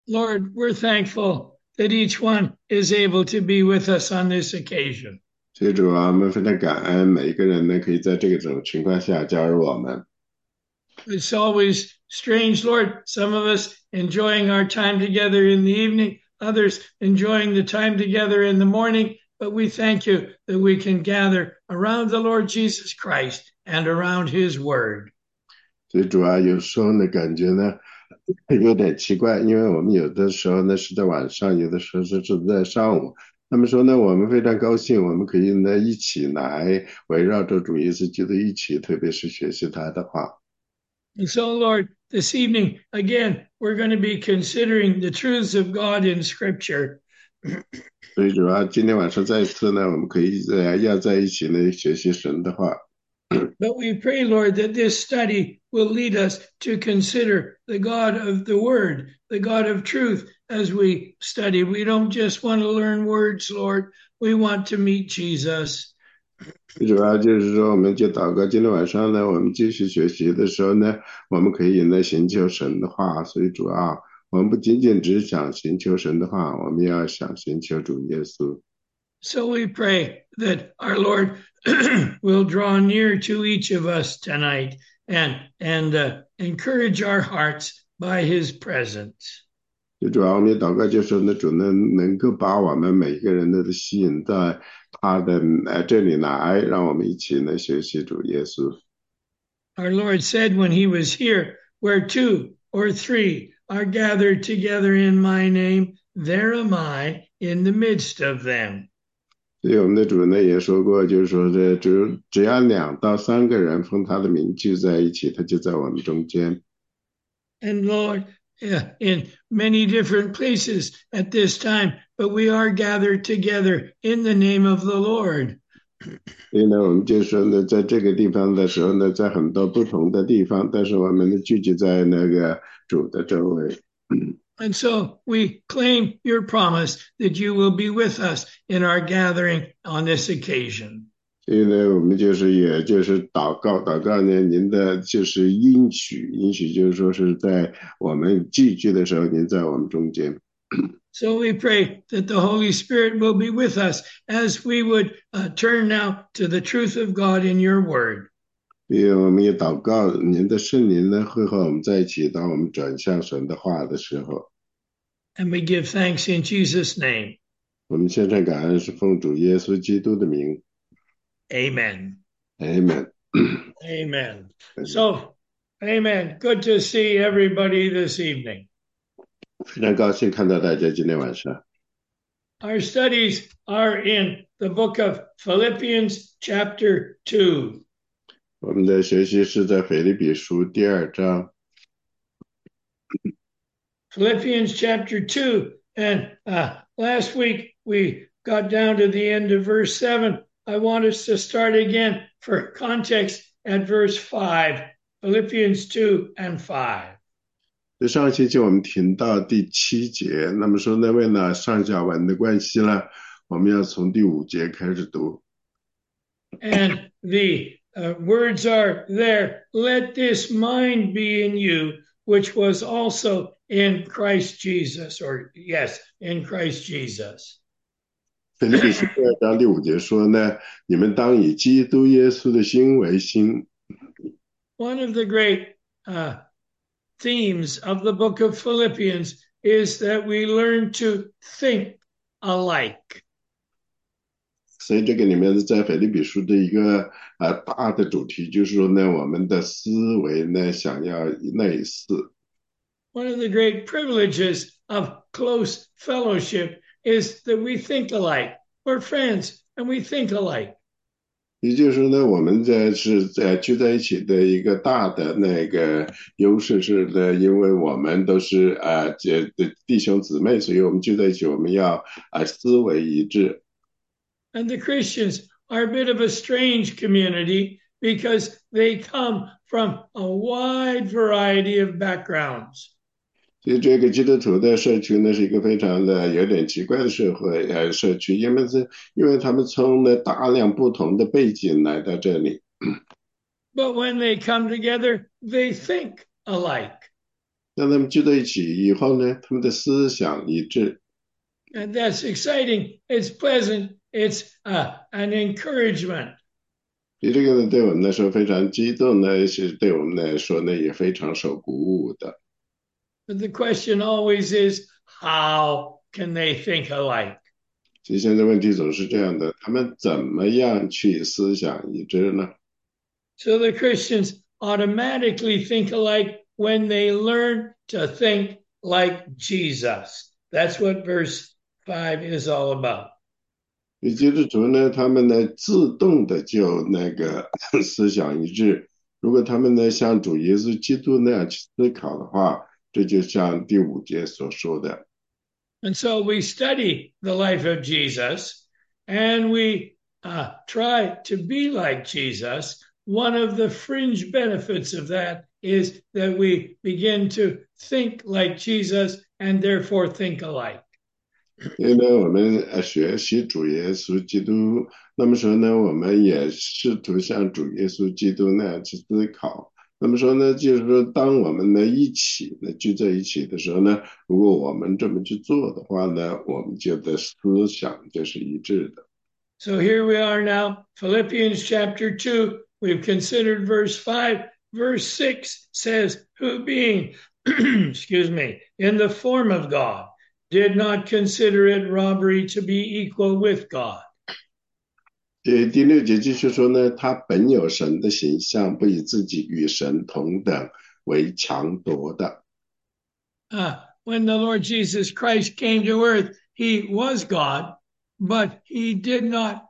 Lord, we're thankful that each one is able to be with us on this occasion. 所以主啊，我们非常感恩每一个人呢，可以在这种情况下加入我们。 It's always strange, Lord, some of us enjoying our time together in the evening, others enjoying the time together in the morning, but we thank you that we can gather around the Lord Jesus Christ and around his word. 所以主啊，有时候呢，感觉呢有点奇怪，因为我们有的时候呢是在晚上，有的时候是在上午。那么说呢，我们非常高兴，我们可以呢一起来围绕着主耶稣基督一起，特别是学习他的话。 And so, Lord, this evening, again, we're going to be considering the truths of God in Scripture. 所以主啊，今天晚上再一次呢，我们可以要在一起呢学习神的话。 But we pray, Lord, that this study will lead us to consider the God of the Word, the God of truth, as we study. We don't just want to learn words, Lord. We want to meet Jesus. 主要就是说，我们就祷告，今天晚上呢，我们继续学习的时候呢，我们可以呢寻求神的话。所以主要我们不仅仅只想寻求神的话，我们要想寻求主耶稣。 So we pray that our Lord will draw near to each of us tonight and encourage our hearts by his presence. 最主要我们也祷告，就是说呢，主能够把我们每一个人都吸引到他的这里来，让我们一起呢学习主耶稣。 Our Lord said when he was here, where two or three are gathered together in my name, there am I in the midst of them. 所以我们的主呢也说过，就是说这只要2到3个人奉他的名聚在一起，他就在我们中间。 And Lord, in many different places at this time, but we are gathered together in the name of the Lord. 所以呢，我们就说呢，在这个地方的时候呢，在很多不同的地方，但是我们呢聚集在那个主的周围。 And so we claim your promise that you will be with us in our gathering on this occasion. 所以呢，我们也就是祷告呢，您的就是应许就是说是在我们聚集的时候，您在我们中间。 So we pray that the Holy Spirit will be with us as we would turn now to the truth of God in your word. 因为我们也祷告，您的圣灵呢会和我们在一起，当我们转向神的话的时候， And we give thanks in Jesus' name. 我们献上感恩是奉主耶稣基督的名。 Amen. Amen。 Amen. So, amen. Good to see everybody this evening. 非常高兴看到大家今天晚上。 Our studies are in the book of Philippians, chapter 2. 我们的学习是在腓立比书第2章。 Philippians chapter 2. And last week we got down to the end of verse 7. I want us to start again for context at verse 5. Philippians 2 and 5. 在上个星期我们停到第7节，那么说呢，为了上下文的关系呢，我们要从第5节开始读。 And the words are there. Let this mind be in you, which was also in Christ Jesus, or yes, in Christ Jesus. 腓立比书第2章第5节说呢，你们当以基督耶稣的心为心。 One of the great themes of the book of Philippians is that we learn to think alike. 所以这个里面在腓立比书的一个大的主题，就是说呢，我们的思维呢想要类似。 One of the great privileges of close fellowship is that we think alike. We're friends and we think alike. 也就是说呢，我们聚在一起的一个大的那个优势是呢，因为我们都是这弟兄姊妹，所以我们聚在一起，我们要思维一致。 And the Christians are a bit of a strange community because they come from a wide variety of backgrounds. 所以这个基督徒的社区呢，是一个非常的有点奇怪的社区，因为他们从了大量不同的背景来到这里。 But when they come together, they think alike. 让他们聚在一起以后呢，他们的思想一致。 And that's exciting. It's pleasant. It's an encouragement. 这个呢，对我们来说非常激动呢，是对我们来说呢，也非常受鼓舞的。 But the question always is, how can they think alike? 其实现在问题总是这样的，他们怎么样去思想一致呢？ So the Christians automatically think alike when they learn to think like Jesus. That's what verse 5 is all about. 也就是说呢，他们呢自动的就那个思想一致。如果他们呢像主耶稣基督那样去思考的话，这就像第5节所说的。 And so we study the life of Jesus and we try to be like Jesus. One of the fringe benefits of that is that we begin to think like Jesus and therefore think alike. 因为呢，我们学习主耶稣基督，那么说呢，我们也试图像主耶稣基督那样去思考。那么说呢，就是说，当我们呢一起呢聚在一起的时候呢，如果我们这么去做的话呢，我们就的思想就是一致的。 So here we are now, Philippians chapter 2. We've considered verse 5. Verse 6 says, who being, excuse me, in the form of God, did not consider it robbery to be equal with God. 第6节继续说呢，他本有神的形象，不以自己与神同等为强夺的。 When the Lord Jesus Christ came to earth, he was God, but he did not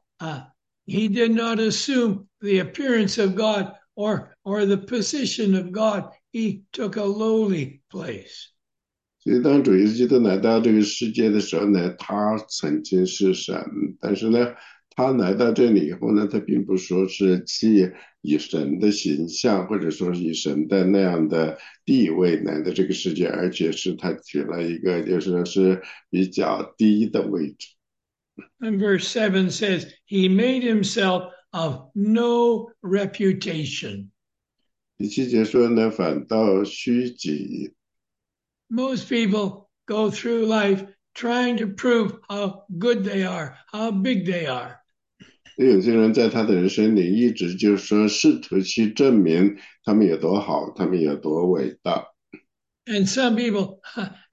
assume the appearance of God or the position of God. He took a lowly place. 所以当主耶稣基督来到这个世界的时候呢，他曾经是神，但是呢，他来到这里以后呢，他并不说是以神的形象，或者说是以神的那样的地位来到这个世界，而且是他取了一个就是说是比较低的位置。 And verse 7 says, he made himself of no reputation. 第7节说呢，反倒虚己。 Most people go through life trying to prove how good they are, how big they are. 有些人在他的人生里一直就说试图去证明他们有多好，他们有多伟大。 And some people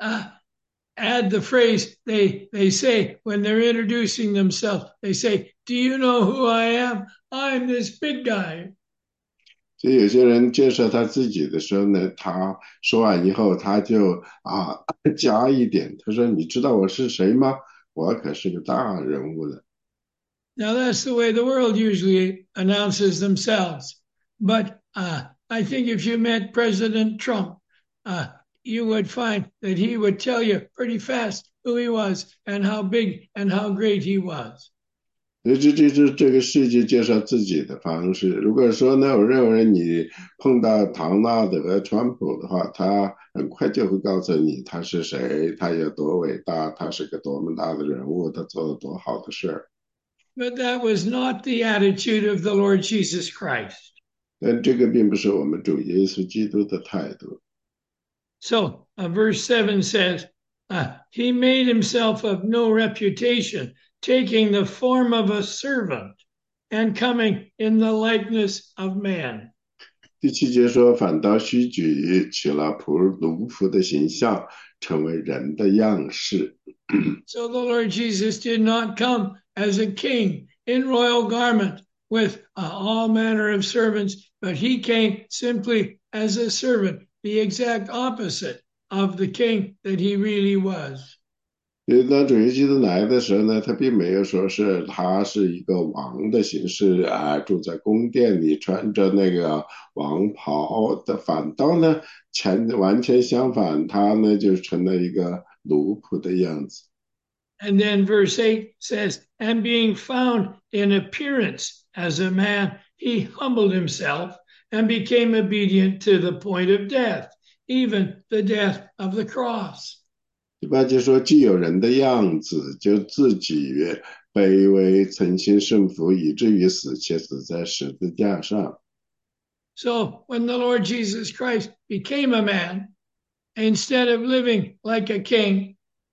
add the phrase they say when they're introducing themselves. They say, do you know who I am? I'm this big guy. 所以有些人介绍他自己的时候呢，他说完以后，他就加一点，他说：“你知道我是谁吗？我可是个大人物了。” Now that's the way the world usually announces themselves. But I think if you met President Trump, you would find that he would tell you pretty fast who he was and how big and how great he was. 所以这就是这个世界介绍自己的方式。如果说呢，我认为你碰到唐纳德·川普的话，他很快就会告诉你他是谁，他有多伟大，他是个多么大的人物，他做了多好的事儿。 But that was not the attitude of the Lord Jesus Christ. 但这个并不是我们主耶稣基督的态度。 So verse 7 says, he made himself of no reputation, taking the form of a servant and coming in the likeness of man. 第7节说，反倒虚举，取了奴仆的形象，成为人的样式。 So the Lord Jesus did not come as a king in royal garment with all manner of servants, but he came simply as a servant, the exact opposite of the king that he really was. 因为当主耶稣基督来的时候呢，他并没有说是他是一个王的形式住在宫殿里，穿着那个王袍的，反倒呢，完全相反，他呢就成了一个奴仆的样子。 And then verse 8 says, and being found in appearance as a man, he humbled himself and became obedient to the point of death, even the death of the cross. 第8节说，既有人的样子，就自己卑微，诚心顺服，以至于死，且死在十字架上。 So when the Lord Jesus Christ became a man instead of living like a king,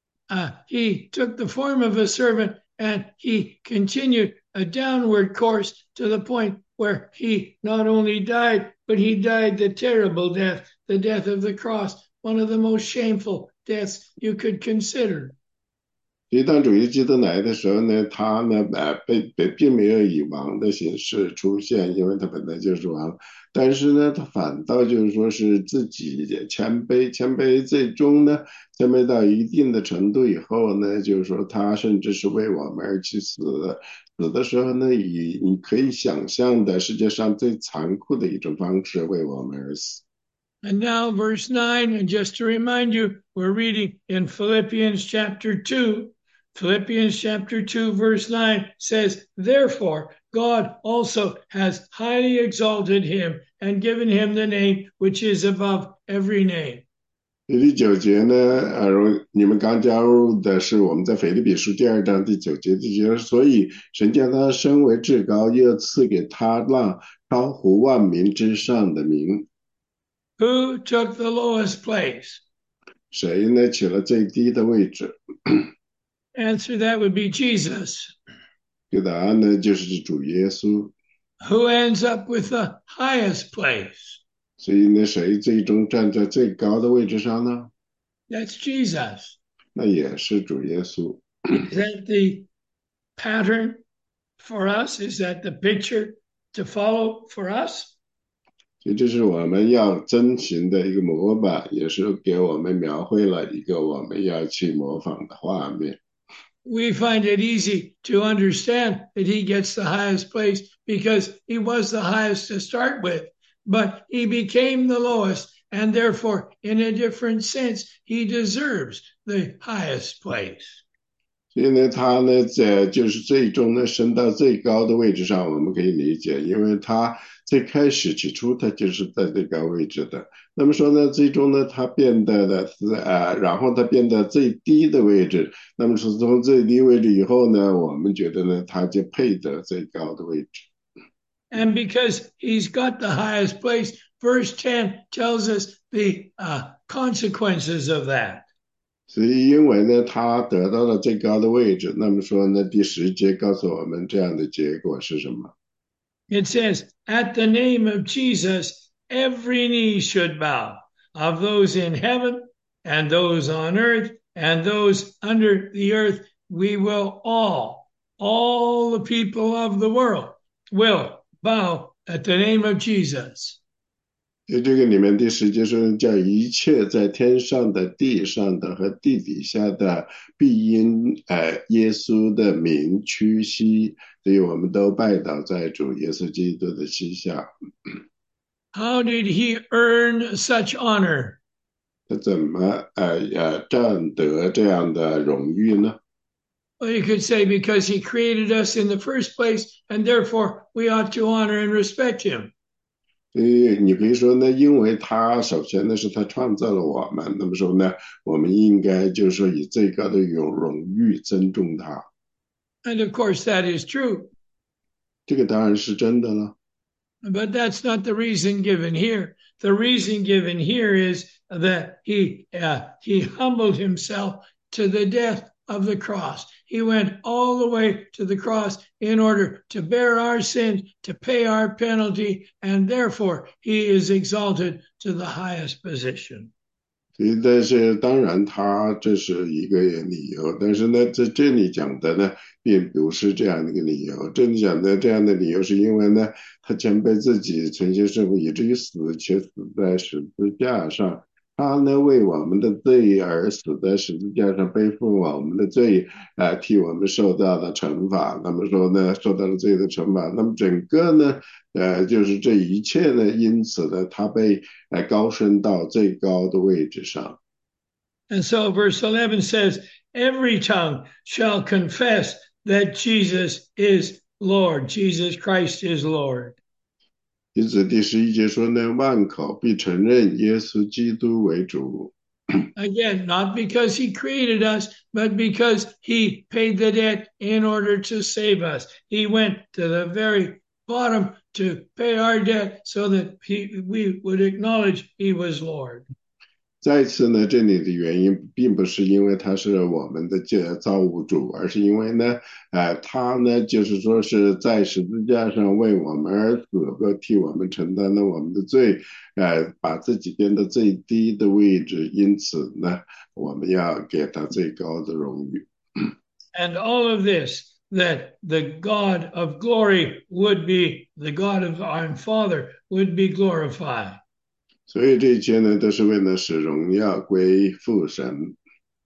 he took the form of a servant and he continued a downward course to the point where he not only died, but he died the terrible death, the death of the cross, one of the most shameful deaths you could consider. 所以当主耶稣基督来的时候呢，他呢，并没有以王的形式出现，因为他本来就是王。但是呢，他反倒就是说是自己也谦卑，谦卑最终呢，谦卑到一定的程度以后呢，就是说他甚至是为我们而去死。死的时候呢，以你可以想象的世界上最残酷的一种方式为我们而死。 And now, verse 9, and just to remind you, we're reading in Philippians chapter 2. Philippians chapter 2, verse 9 says, Therefore, God also has highly exalted him and given him the name which is above every name. 第9节呢，你们刚加入的是我们在腓立比书2章第9节，所以神将他升为至高，又赐给他那超乎万民之上的名。 Who took the lowest place? 谁呢取了最低的位置？ Answer that would be Jesus. 这个答案呢就是主耶稣。 Who ends up with the highest place? 所以呢，谁最终站在最高的位置上呢？ That's Jesus. 那也是主耶稣。 Is that the pattern for us? Is that the picture to follow for us? 所以这是我们要遵循的一个模板，也是给我们描绘了一个我们要去模仿的画面。 We find it easy to understand that he gets the highest place because he was the highest to start with, but he became the lowest, and therefore, in a different sense, he deserves the highest place. 所以呢，他呢，就是最终呢升到最高的位置上，我们可以理解，因为他最开始起初他就是在最高位置的。那么说呢，最终呢，他变得的然后他变得最低的位置。那么是从最低位置以后呢，我们觉得呢，他就配得最高的位置。 And because he's got the highest place, verse 10 tells us the consequences of that. 所以，因为呢，他得到了最高的位置，那么说呢，第10节告诉我们这样的结果是什么？ It says, At the name of Jesus, every knee should bow, of those in heaven and those on earth and those under the earth. We will all the people of the world will bow at the name of Jesus. 在这个里面，第10节说，叫一切在天上的、地上的和地底下的，必因耶稣的名屈膝，所以我们都拜倒在主耶稣基督的膝下。 How did he earn such honor? 他怎么占得这样的荣誉呢？ Well, you could say because he created us in the first place, and therefore we ought to honor and respect him. 你可以说呢，因为他首先呢是他创造了我们，那么说呢，我们应该就是说以最高的荣誉尊重他。 And of course, that is true. 这个当然是真的了。 But that's not the reason given here. The reason given here is that he humbled himself to the death of the cross. He went all the way to the cross in order to bear our sins, to pay our penalty, and therefore he is exalted to the highest position. 所以，但是当然，他这是一个理由，但是呢，在这里讲的呢，并不是这样的一个理由。这里讲的这样的理由，是因为呢，他谦卑自己，存心顺服，以至于死，且死在十字架上。他呢，为我们的罪而死在十字架上，背负我们的罪，替我们受到了惩罚。那么说呢，受到了罪的惩罚。那么整个呢，就是这一切呢，因此呢，他被高升到最高的位置上。 And so verse 11 says, Every tongue shall confess that Jesus is Lord. Jesus Christ is Lord. 因此第11节说呢，万口必承认耶稣基督为主。 Again, not because he created us, but because he paid the debt in order to save us. He went to the very bottom to pay our debt so that we would acknowledge he was Lord. 再次呢，这里的原因并不是因为他是我们的造物主，而是因为呢，他呢就是说是在十字架上为我们而死，替我们承担了我们的罪，把自己变到最低的位置，因此呢，我们要给他最高的荣誉。 And all of this, that the God of glory would be, the God of our Father would be glorified. 所以这一切呢，都是为了使荣耀归父神。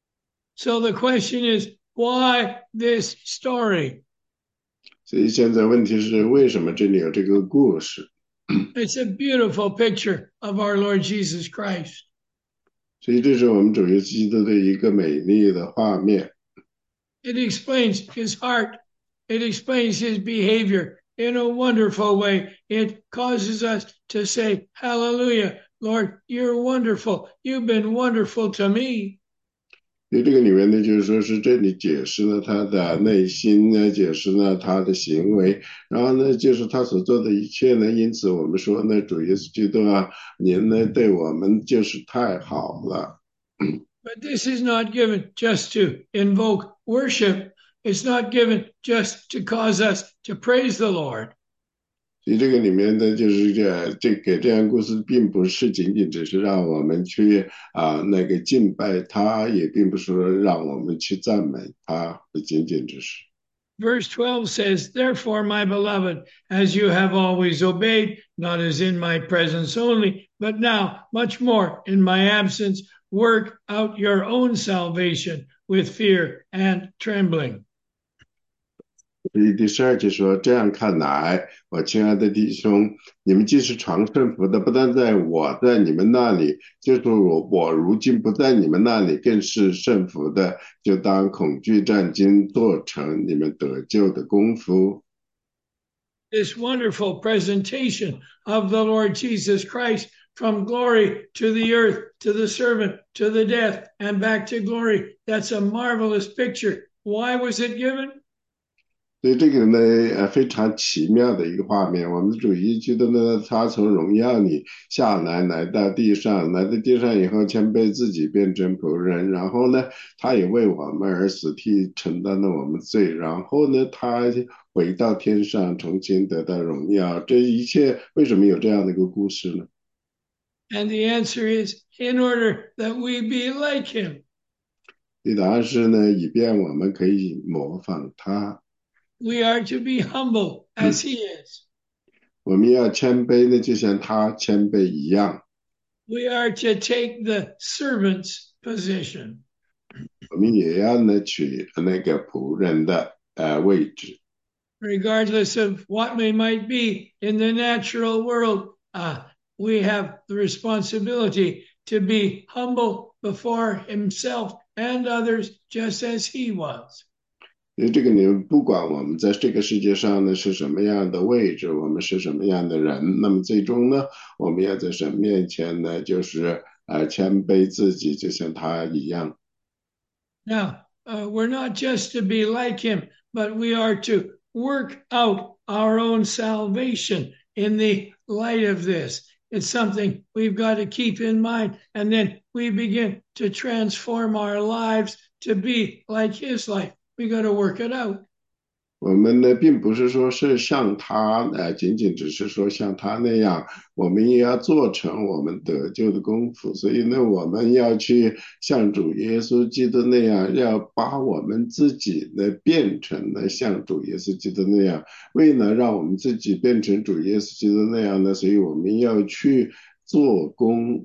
So the question is, why this story? 所以现在问题是，为什么这里有这个故事？ It's a beautiful picture of our Lord Jesus Christ. 所以这是我们主耶稣基督的一个美丽的画面。 It explains his heart. It explains his behavior in a wonderful way. It causes us to say, Hallelujah, Lord, you're wonderful. You've been wonderful to me. 所以这个里面呢，就是说是这里解释了他的内心呢，解释了他的行为，然后呢，就是他所做的一切呢。因此我们说呢，主耶稣基督啊，您呢对我们就是太好了。 But this is not given just to invoke worship. It's not given just to cause us to praise the Lord. 所以这个里面呢，就是这样故事，并不是仅仅只是让我们去那个敬拜他，也并不是说让我们去赞美他，不仅仅只是。 Verse 12 says, Therefore, my beloved, as you have always obeyed, not as in my presence only, but now much more in my absence, work out your own salvation with fear and trembling. 所以第12节说：“这样看来，我亲爱的弟兄，你们既是常顺服的，不但在我在你们那里，就是我如今不在你们那里，更是顺服的，就当恐惧战惊，做成你们得救的功夫。” This wonderful presentation of the Lord Jesus Christ from glory to the earth, to the servant, to the death, and back to glory. That's a marvelous picture. Why was it given? 所以这个呢，非常奇妙的一个画面。我们的主耶稣基督呢，他从荣耀里下来，来到地上，来到地上以后，谦卑自己，变成仆人。然后呢，他也为我们而死，替承担了我们罪。然后呢，他回到天上，重新得到荣耀。这一切为什么有这样的一个故事呢？ And the answer is in order that we be like him. 答案是呢，以便我们可以模仿他。 We are to be humble as he is. 我们要谦卑呢，就像他谦卑一样。 We are to take the servant's position. 我们也要呢取那个仆人的位置。 Regardless of what we might be in the natural world, we have the responsibility to be humble before himself and others, just as he was. 因为这个你不管我们在这个世界上呢是什么样的位置，我们是什么样的人，那么最终呢，我们要在神面前呢，就是谦卑自己，就像他一样。 Now, we're not just to be like him, but we are to work out our own salvation in the light of this. It's something we've got to keep in mind, and then we begin to transform our lives to be like his life. We got to work it out. 我们呢，并不是说是像他，仅仅只是说像他那样，我们也要做成我们得救的功夫。所以呢，我们要去像主耶稣基督那样，要把我们自己呢变成了像主耶稣基督那样。为了让我们自己变成主耶稣基督那样呢，所以我们要去做工。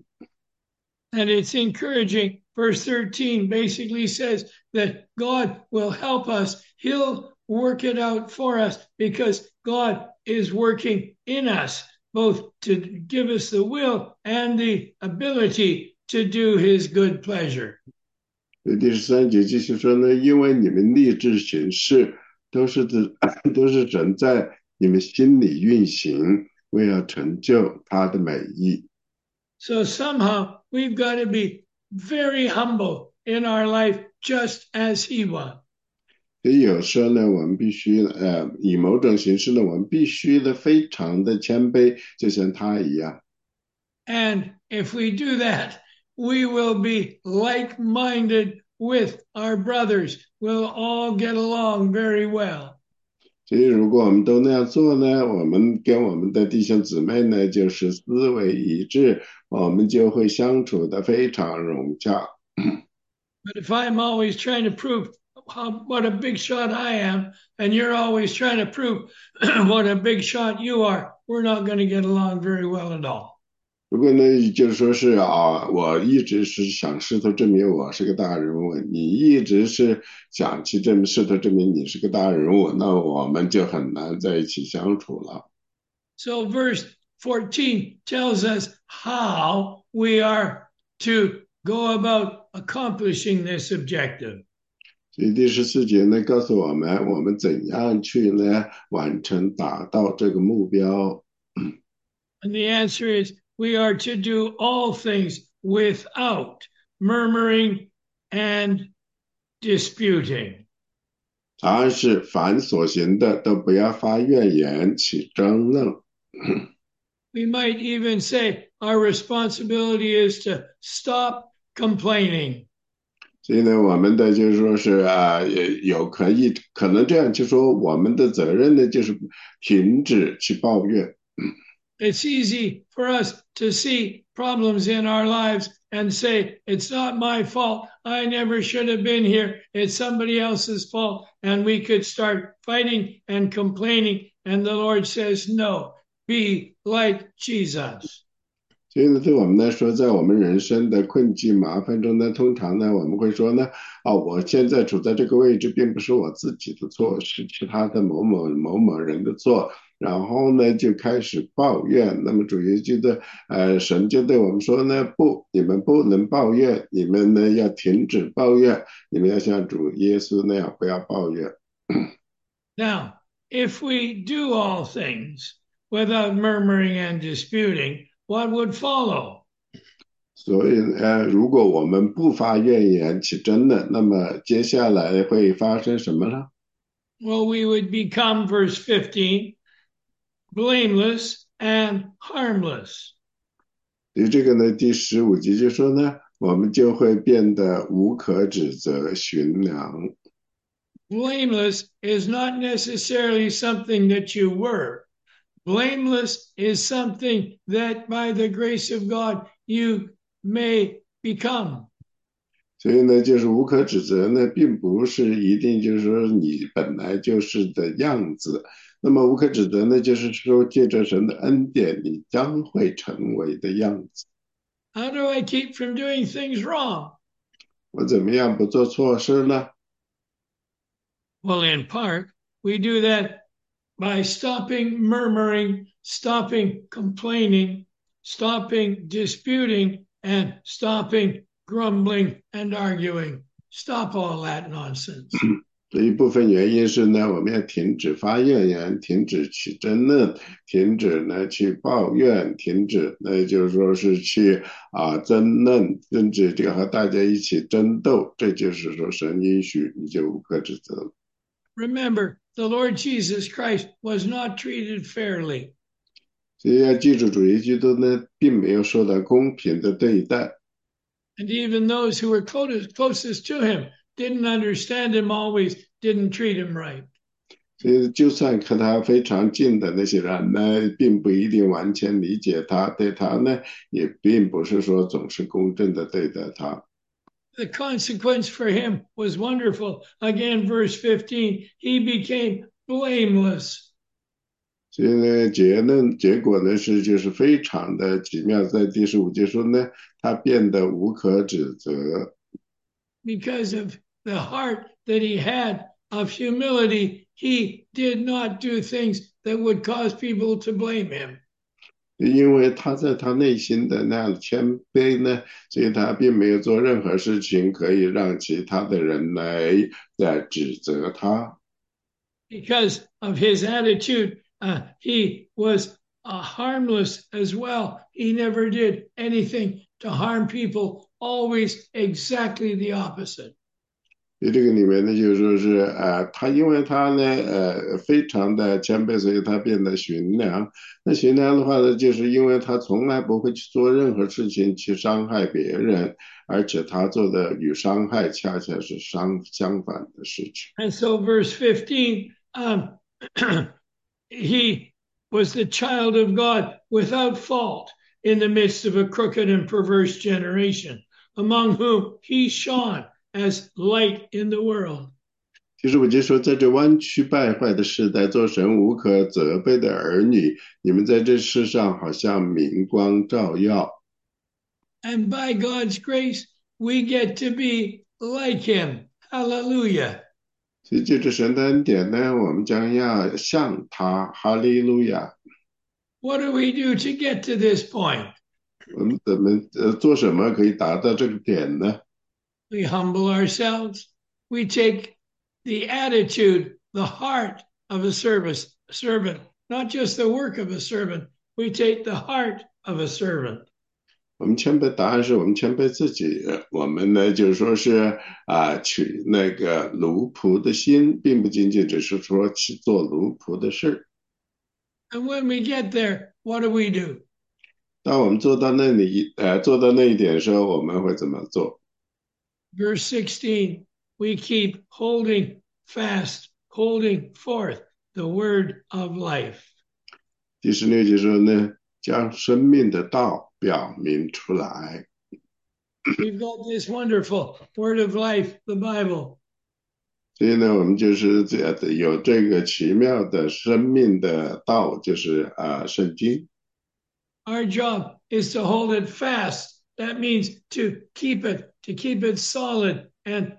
And it's encouraging. Verse 13 basically says that God will help us. He'll work it out for us because God is working in us, both to give us the will and the ability to do his good pleasure. 第13节继续说呢，因为你们立志行事，都是神在你们心里运行，为要成就他的美意。 So somehow we've got to be very humble in our life, just as he was. 所以有时候呢，我们必须以某种形式呢，我们必须的非常的谦卑，就像他一样。 And if we do that, we will be like-minded with our brothers. We'll all get along very well. 所以，如果我们都那样做呢，我们跟我们的弟兄姊妹呢，就是思维一致，我们就会相处的非常融洽。 But if I'm always trying to prove what a big shot I am, and you're always trying to prove what a big shot you are, we're not going to get along very well at all. 如果呢，就是说是啊，我一直是想试图证明我是个大人物，你一直是想去试图证明你是个大人物，那我们就很难在一起相处了。 So verse 14 tells us how we are to go about accomplishing this objective. 所以第14节呢，告诉我们我们怎样去呢完成达到这个目标。 And the answer is we are to do all things without murmuring and disputing. 答案是凡所行的都不要发怨言，起争论。 We might even say our responsibility is to stop complaining. 所以呢，我们的就是说是也可能这样就说，我们的责任呢就是停止去抱怨。 It's easy for us to see problems in our lives and say, it's not my fault. I never should have been here. It's somebody else's fault. And we could start fighting and complaining. And the Lord says, no, be like Jesus. 所以呢，对我们来说，在我们人生的困境、麻烦中呢，通常呢，我们会说呢，我现在处在这个位置，并不是我自己的错，是其他的某某某某人的错。然后呢，就开始抱怨。那么主耶稣的神就对我们说呢，不，你们不能抱怨，你们呢要停止抱怨，你们要像主耶稣那样，不要抱怨。 Now, if we do all things without murmuring and disputing, what would follow? 所以如果我们不发怨言起争论，那么接下来会发生什么呢？ Well, we would become, verse 15, blameless and harmless. 所以这个呢，第15节就说呢，我们就会变得无可指责、寻良。 Blameless is not necessarily something that you were. Blameless is something that by the grace of God you may become. 所以呢，就是无可指责呢，并不是一定就是说你本来就是的样子。那么无可指责呢，就是说借着神的恩典，你将会成为的样子。 How do I keep from doing things wrong? 我怎么样不做错事呢？ Well, in part, we do that by stopping murmuring, stopping complaining, stopping disputing, and stopping grumbling and arguing. Stop all that nonsense. 这一部分原因是呢，我们要停止发怨言，停止去争论，停止呢去抱怨，停止就是说是去争论，甚至这个和大家一起争斗，这就是说神允许你就无可指责。 Remember, the Lord Jesus Christ was not treated fairly. 所以要记住，主耶稣基督呢，并没有受到公平的对待。 And even those who were closest to him didn't understand him always, didn't treat him right. 所以，就算和他非常近的那些人呢，并不一定完全理解他，对他呢，也并不是说总是公正的对待他。 The consequence for him was wonderful. Again, verse 15, he became blameless. 所以呢，结果呢就是非常的奇妙，在第15节说呢，他变得无可指责。 Because of the heart that he had of humility, he did not do things that would cause people to blame him. 因为他在他内心的那样谦卑呢，所以他并没有做任何事情可以让其他的人来指责他。 Because of his attitude, he was harmless as well. He never did anything to harm people, always exactly the opposite. 所以这个里面呢，就是说是他因为他呢非常的谦卑，所以他变得寻良。那寻良的话呢，就是因为他从来不会去做任何事情去伤害别人，而且他做的与伤害恰恰是相反的事情。 And so, verse 15, he was the child of God without fault in the midst of a crooked and perverse generation, among whom he shone as light in the world. 其实我就说，在这弯曲败坏的时代，做神无可责备的儿女，你们在这世上好像明光照耀。 And by God's grace, we get to be like him. Hallelujah. 所以借着神的恩典呢，我们将要向他，哈利路亚。 What do we do to get to this point? 我们怎么做什么可以达到这个点呢？ We humble ourselves. We take the attitude, the heart of a servant, not just the work of a servant. We take the heart of a servant. 我们谦卑，答案是我们谦卑自己。我们呢，就是说是取那个奴仆的心，并不仅仅只是说去做奴仆的事。 And when we get there, what do? 当我们做到那里，做到那一点的时候，我们会怎么做？ Verse 16, we keep holding fast, holding forth the word of life. 第16节说呢，将生命的道表明出来。 We've got this wonderful word of life, the Bible. 所以呢，我们就是有这个奇妙的生命的道，就是圣经。 Our job is to hold it fast. That means to keep it solid, and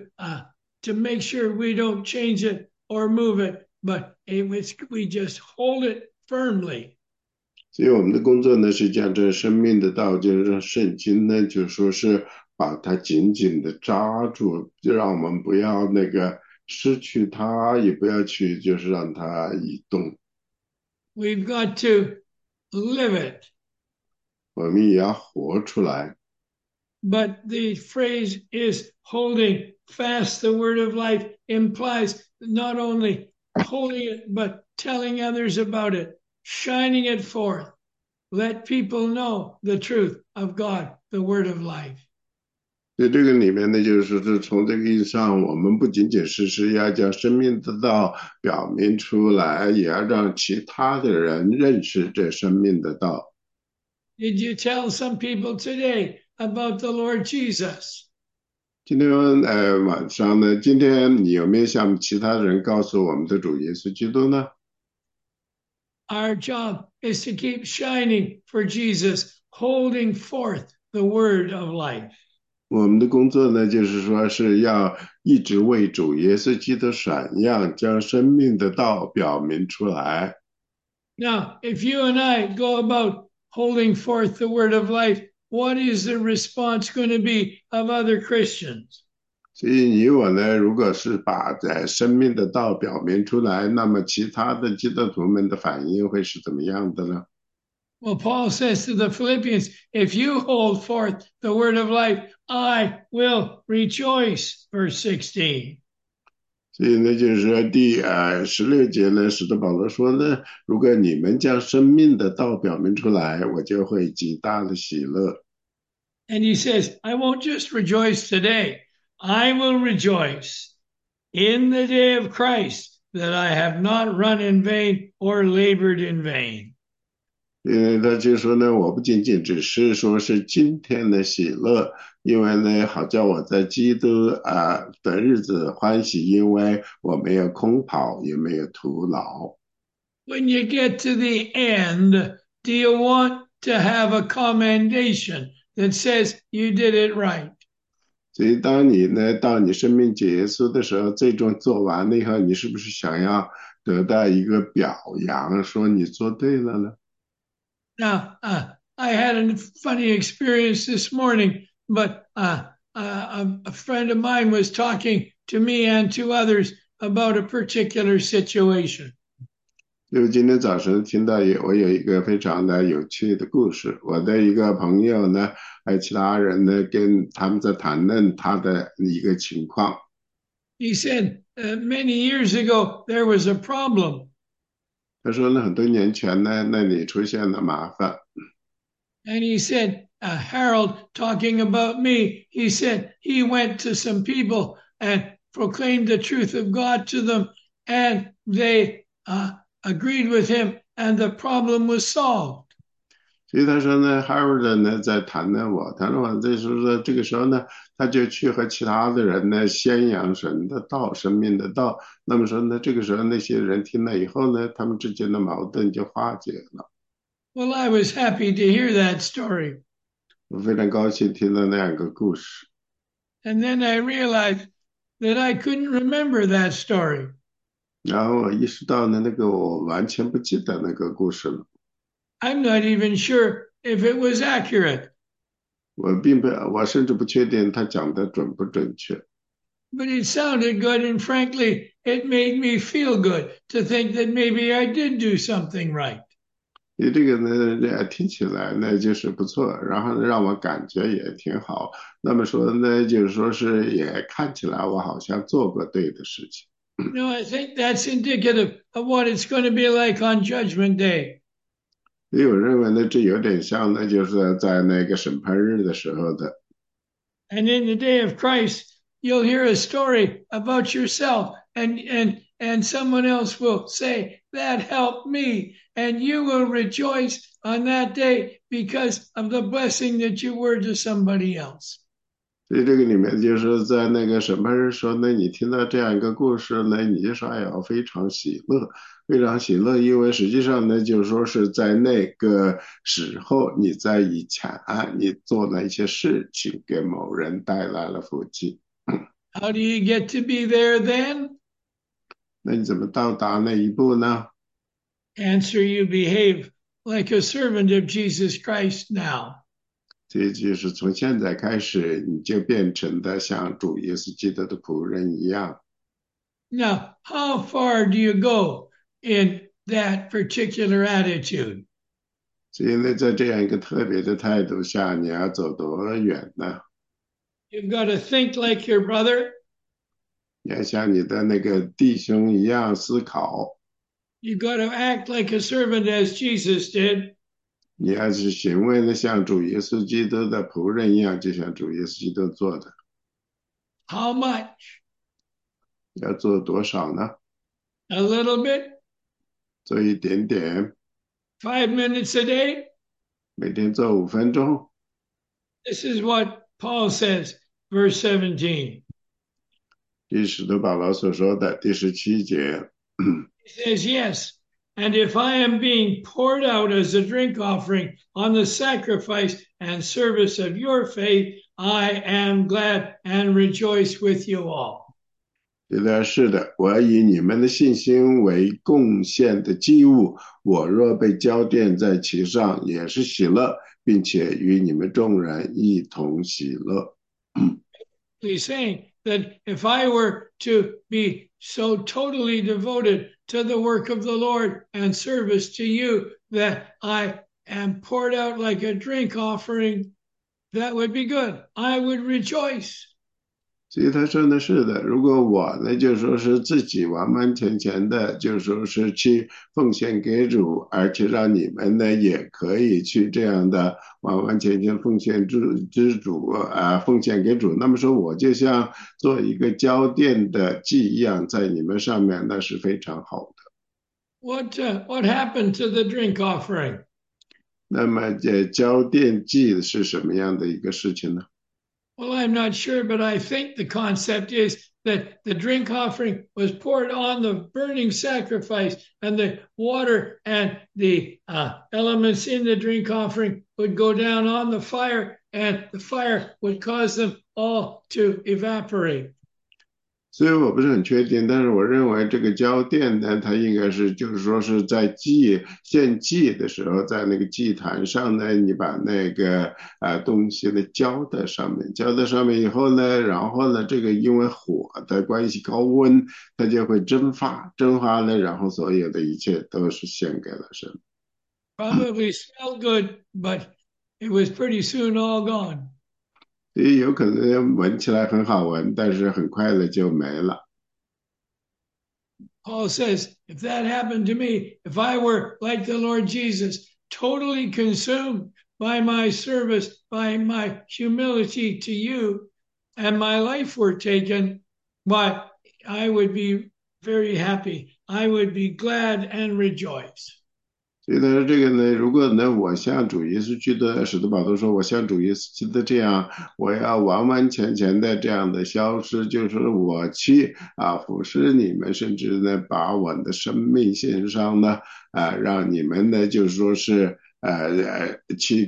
to make sure we don't change it or move it, but we just hold it firmly. 所以我们的工作呢，是将这生命的道，就是让圣经呢，就说是把它紧紧的扎住，就让我们不要那个失去它，也不要去就是让它移动。 We've got to live it. 我们也要活出来。 But the phrase is holding fast the word of life implies not only holding it, but telling others about it, shining it forth. Let people know the truth of God, the word of life. 所以这个里面呢，就是说，从这个意义上，我们不仅仅是要将生命的道表明出来，也要让其他的人认识这生命的道。 Did you tell some people today about the Lord Jesus? 今天晚上呢，今天你有没有向其他人告诉我们的主耶稣基督呢？ Our job is to keep shining for Jesus, holding forth the word of life. 我们的工作呢，就是说是要一直为主耶稣基督闪耀，将生命的道表明出来。 Now, if you and I go about holding forth the word of life, what is the response going to be of other Christians? 所以你我呢，如果是把生命的道表明出来，那么其他的基督徒们的反应会是怎么样的呢？ Well, Paul says to the Philippians, if you hold forth the word of life, I will rejoice. Verse 16. 所以呢，就是说第16节呢，使徒保罗说呢，如果你们将生命的道表明出来，我就会极大的喜乐。 And he says, I won't just rejoice today. I will rejoice in the day of Christ that I have not run in vain or labored in vain. 他就说呢，我不仅仅只是说是今天的喜乐，因为呢，好叫我在基督的日子欢喜，因为我没有空跑，也没有徒劳。 When you get to the end, do you want to have a commendation that says you did it right? 所以当你呢到你生命结束的时候，最终做完了以后，你是不是想要得到一个表扬，说你做对了呢？ Now, I had a funny experience this morning, but a friend of mine was talking to me and to others about a particular situation. 就今天早晨听到我有一个非常的有趣的故事，我的一个朋友呢，还有其他人呢，跟他们在谈论他的一个情况。 He said many years ago there was a problem, 他说呢，很多年前呢，那里出现了麻烦。 and he said Harold talking about me. He said he went to some people and proclaimed the truth of God to them, and they agreed with him, and the problem was solved. 所以他说呢，Howard 呢在谈论我，这时候说这个时候呢，他就去和其他的人呢宣扬神的道、生命的道。那么说呢，这个时候那些人听了以后呢，他们之间的矛盾就化解了。 Well, I was happy to hear that story. 我非常高兴听到那样一个故事。 And then I realized that I couldn't remember that story. 然后我意识到呢，那个我完全不记得那个故事了。 I'm not even sure if it was accurate, 我甚至不确定他讲的准不准确。 but it sounded good. And frankly, it made me feel good to think that maybe I did do something right. 因为这个呢，听起来呢就是不错，然后呢让我感觉也挺好。那么说呢，就是说是也看起来我好像做过对的事情。 I think that's indicative of what it's going to be like on Judgment Day. 所以我认为呢，这有点像呢，就是在那个审判日的时候的。 And in the day of Christ, you'll hear a story about yourself, and someone else will say, "That helped me." And you will rejoice on that day because of the blessing that you were to somebody else. 所以这个里面就是在那个审判日说呢，你听到这样一个故事呢，你就说哎呀，非常喜乐，非常喜乐，因为实际上呢，就是说是在那个时候，你在以前你做了一些事情，给某人带来了福气。 How do you get to be there then? 那你怎么到达那一步呢？ Answer: you behave like a servant of Jesus Christ now. 这就是从现在开始，你就变成的像主耶稣基督的仆人一样。 Now, how far do you go in that particular attitude? 所以呢，在这样一个特别的态度下，你要走多远呢？ You've got to think like your brother. 你要像你的那个弟兄一样思考， You've got to act like a servant as Jesus did. 你要是行为呢，像主耶稣基督的仆人一样，就像主耶稣基督做的。 How much? 要做多少呢？ A little bit? 做一点点， 5 minutes a day? 每天做5分钟。 This is what Paul says, verse 17. 这使徒保罗所说的第17节。 He says, "Yes, and if I am being poured out as a drink offering on the sacrifice and service of your faith, I am glad and rejoice with you all." 是的，我以你们的信心为贡献的祭物，我若被浇奠在其上，也是喜乐，并且与你们众人一同喜乐。 He's saying that if I were to be so totally devoted to the work of the Lord and service to you that I am poured out like a drink offering, that would be good. I would rejoice. 所以他说呢，是的，如果我呢，就说是自己完完全全的，就说是去奉献给主，而且让你们呢也可以去这样的完完全全奉献主奉献给主。那么说，我就像做一个浇奠的祭一样，在你们上面，那是非常好的。 What happened to the drink offering? 那么浇奠祭是什么样的一个事情呢？ Well, I'm not sure, but I think the concept is that the drink offering was poured on the burning sacrifice, and the water and the elements in the drink offering would go down on the fire, and the fire would cause them all to evaporate. 所以我不是很确定，但是我认为这个交奠呢，它应该是就是说是在献祭的时候，在那个祭坛上呢，你把那个东西呢浇在上面以后呢，然后呢，这个因为火的关系高温，它就会蒸发呢，然后所有的一切都是献给了神。 Probably smelled good, but it was pretty soon all gone. 所以有可能闻起来很好闻，但是很快的就没了。 Paul says, if that happened to me, if I were like the Lord Jesus, totally consumed by my service, by my humility to you, and my life were taken, why, I would be very happy. I would be glad and rejoice. 所以呢，这个呢，如果呢，我像主耶稣基督，使徒保罗说，我像主耶稣基督这样，我要完完全全的这样的消失，就是我去服侍你们，甚至呢，把我的生命献上呢，让你们呢，就是说是去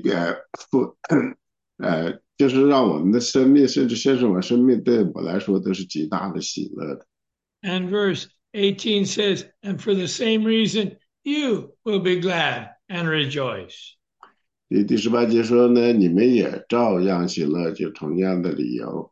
就是让我们的生命，甚至献上我生命，对我来说都是极大的喜乐的。 And verse 18 says, and for the same reason, you will be glad and rejoice. 第18节说呢，你们也照样喜乐，就同样的理由。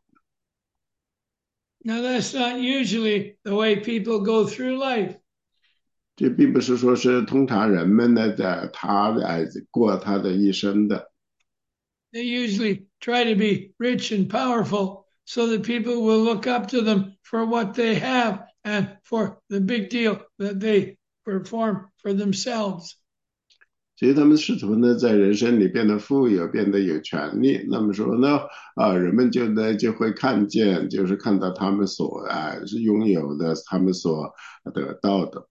Now, that's not usually the way people go through life. 这并不是说是通常人们呢，在过他的一生的。 They usually try to be rich and powerful so that people will look up to them for what they have and for the big deal that they perform for themselves. 其实他们试图呢，在人生里变得富有，变得有权利。那么说呢，人们就会看见，就是看到他们所是拥有的，他们所得到的。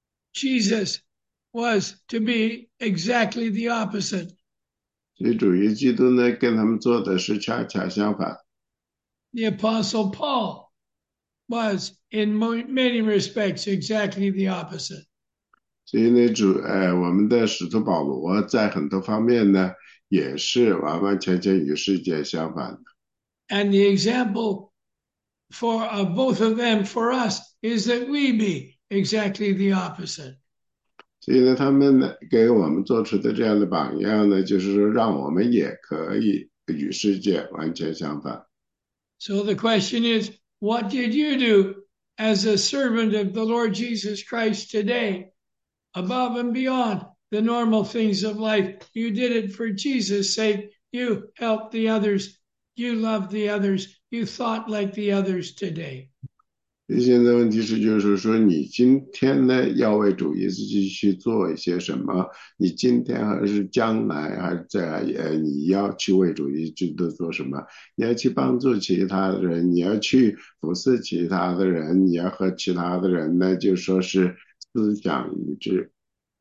Jesus was to be exactly the opposite. 所以主耶稣基督呢，跟他们做的是恰恰相反。 The Apostle Paul was, in many respects, exactly the opposite. 所以呢，我们的使徒保罗在很多方面呢，也是完完全全与世界相反的。 And the example for both of them for us is that we be exactly the opposite. 所以呢，他们呢给我们做出的这样的榜样呢，就是说让我们也可以与世界完全相反。 So the question is, what did you do as a servant of the Lord Jesus Christ today, above and beyond the normal things of life? You did it for Jesus' sake. You helped the others. You loved the others. You thought like the others today. 现在问题是，就是说，你今天呢要为主耶稣基督去做一些什么？你今天还是将来，还是在你要去为主耶稣基督做什么？你要去帮助其他的人，你要去服侍其他的人，你要和其他的人呢，就说是思想一致。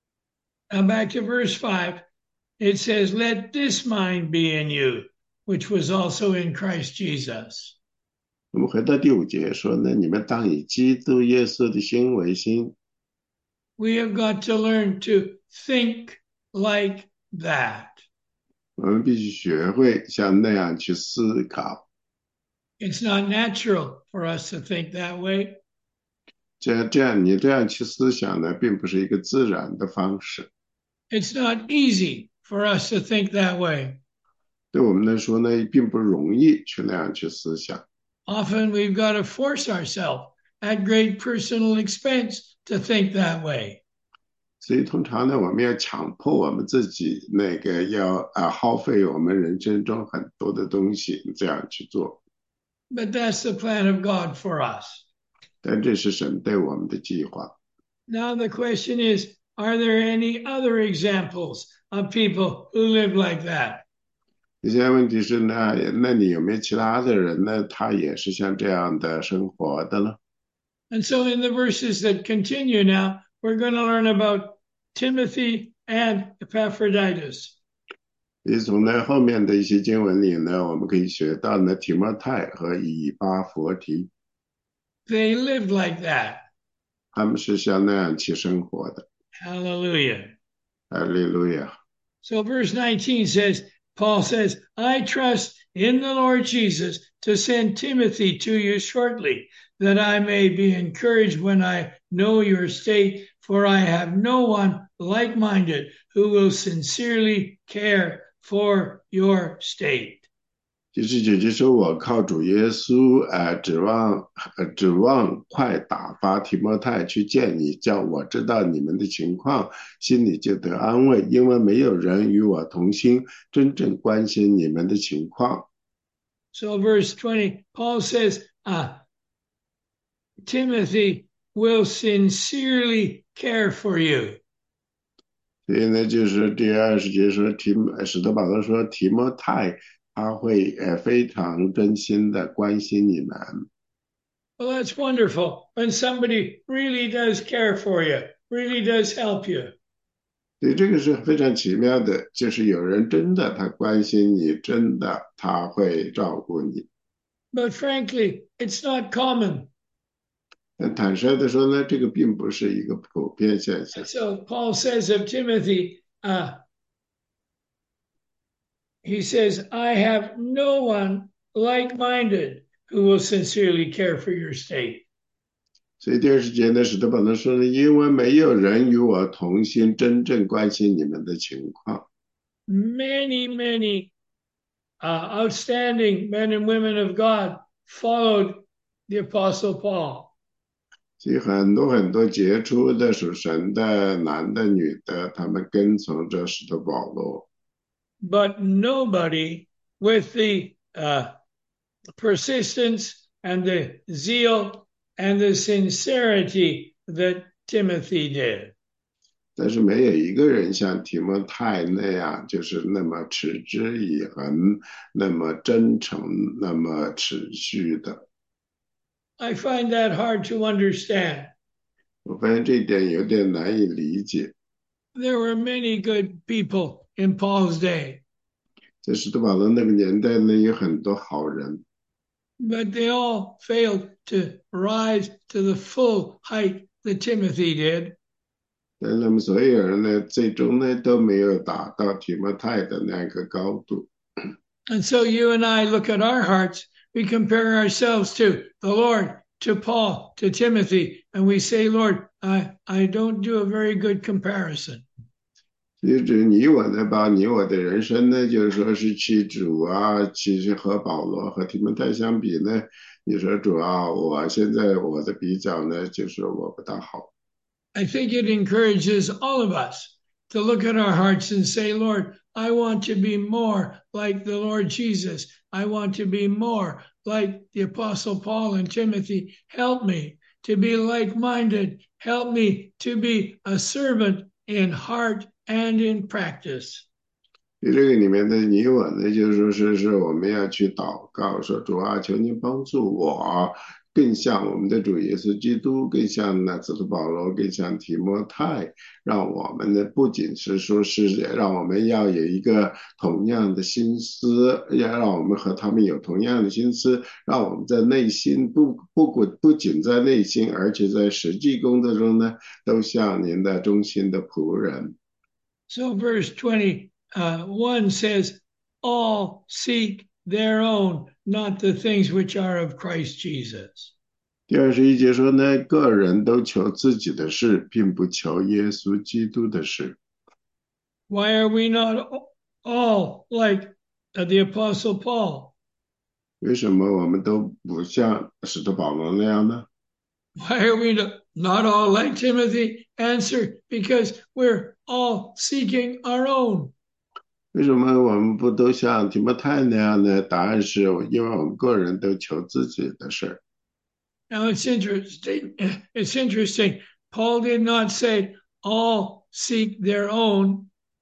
Now back to verse 5, it says, let this mind be in you, which was also in Christ Jesus. 我们回到第5节说呢，你们当以基督耶稣的心为心。 We have got to learn to think like that. 我们必须学会像那样去思考。 It's not natural for us to think that way. 你这样去思想呢，并不是一个自然的方式。 It's not easy for us to think that way. 对我们来说呢，并不容易去那样去思想。 Often we've got to force ourselves at great personal expense to think that way. 所以通常呢，我们要强迫我们自己那个要耗费我们人生中很多的东西，这样去做。 But that's the plan of God for us. 但这是神对我们的计划。 Now the question is, are there any other examples of people who live like that? 现在问题是呢，那你有没有其他的人呢？他也是像这样的生活的呢？ And so in the verses that continue now, we're going to learn about Timothy and Epaphroditus. 所以从那后面的一些经文里呢，我们可以学到呢，提摩太和以巴弗提， They lived like that. 他们是像那样去生活的。 Hallelujah. 哈利路亚。 So verse 19 says, Paul says, I trust in the Lord Jesus to send Timothy to you shortly, that I may be encouraged when I know your state, for I have no one like-minded who will sincerely care for your state. 19节说，我靠主耶稣，指望快打发提摩太去见你，叫我知道你们的情况，心里就得安慰，因为没有人与我同心，真正关心你们的情况。 So verse 20, Paul says, Timothy will sincerely care for you. 所以呢，就是第20节说使徒保罗说提摩太他会非常真心的关心你们。 Well, that's wonderful when somebody really does care for you, really does help you. 所以这个是非常奇妙的，就是有人真的他关心你，真的他会照顾你。 But frankly, it's not common. 但坦率的说呢，这个并不是一个普遍现象。 So Paul says of Timothy, he says, I have no one like-minded who will sincerely care for your state. 所以第20节呢，使徒保罗说呢，因为没有人与我同心，真正关心你们的情况。 Many outstanding men and women of God followed the Apostle Paul. 所以很多杰出的属神的男的女的，他们跟从着使徒保罗。 But nobody with the persistence and the zeal and the sincerity that Timothy did. 但是没有一个人像提摩太那样，就是那么持之以恒，那么真诚，那么持续的。 I find that hard to understand. 我发现这一点有点难以理解。 There were many good people in Paul's day. 在使徒保罗那个年代呢，有很多好人。 But they all failed to rise to the full height that Timothy did. 但他们所有人呢，最终呢都没有达到提摩太的那个高度。 And so you and I look at our hearts, we compare ourselves to the Lord, to Paul, to Timothy, and we say, Lord, I don't do a very good comparison. 就是你我呢，把你我的人生呢，就是说是去主啊，其实和保罗和提摩太相比呢，你说主啊，我现在我的比较呢，就是我不大好。 I think it encourages all of us to look at our hearts and say, Lord, I want to be more like the Lord Jesus. I want to be more like the Apostle Paul and Timothy. Help me to be like-minded. Help me to be a servant in heart and in practice. 这个里面的你我呢，就是说是我们要去祷告，说主啊，求您帮助我，更像我们的主耶稣基督，更像那使徒保罗，更像提摩太，让我们呢不仅是说是让我们要有一个同样的心思，要让我们和他们有同样的心思，让我们在内心不仅在内心，而且在实际工作中呢，都像您的忠心的仆人。 So verse 21 says, all seek their own, not the things which are of Christ Jesus. 第21节说呢，个人都求自己的事，并不求耶稣基督的事。 Why are we not all like the Apostle Paul? 为什么我们都不像使徒保罗那样呢？ Why are we not all like Timothy? Answer, because we're all seeking our own. 为什么我们不都像提摩太那样呢？答案是因为我们个人都求自己的事。 Now it's interesting. It's interesting. Paul did not say all seek their own,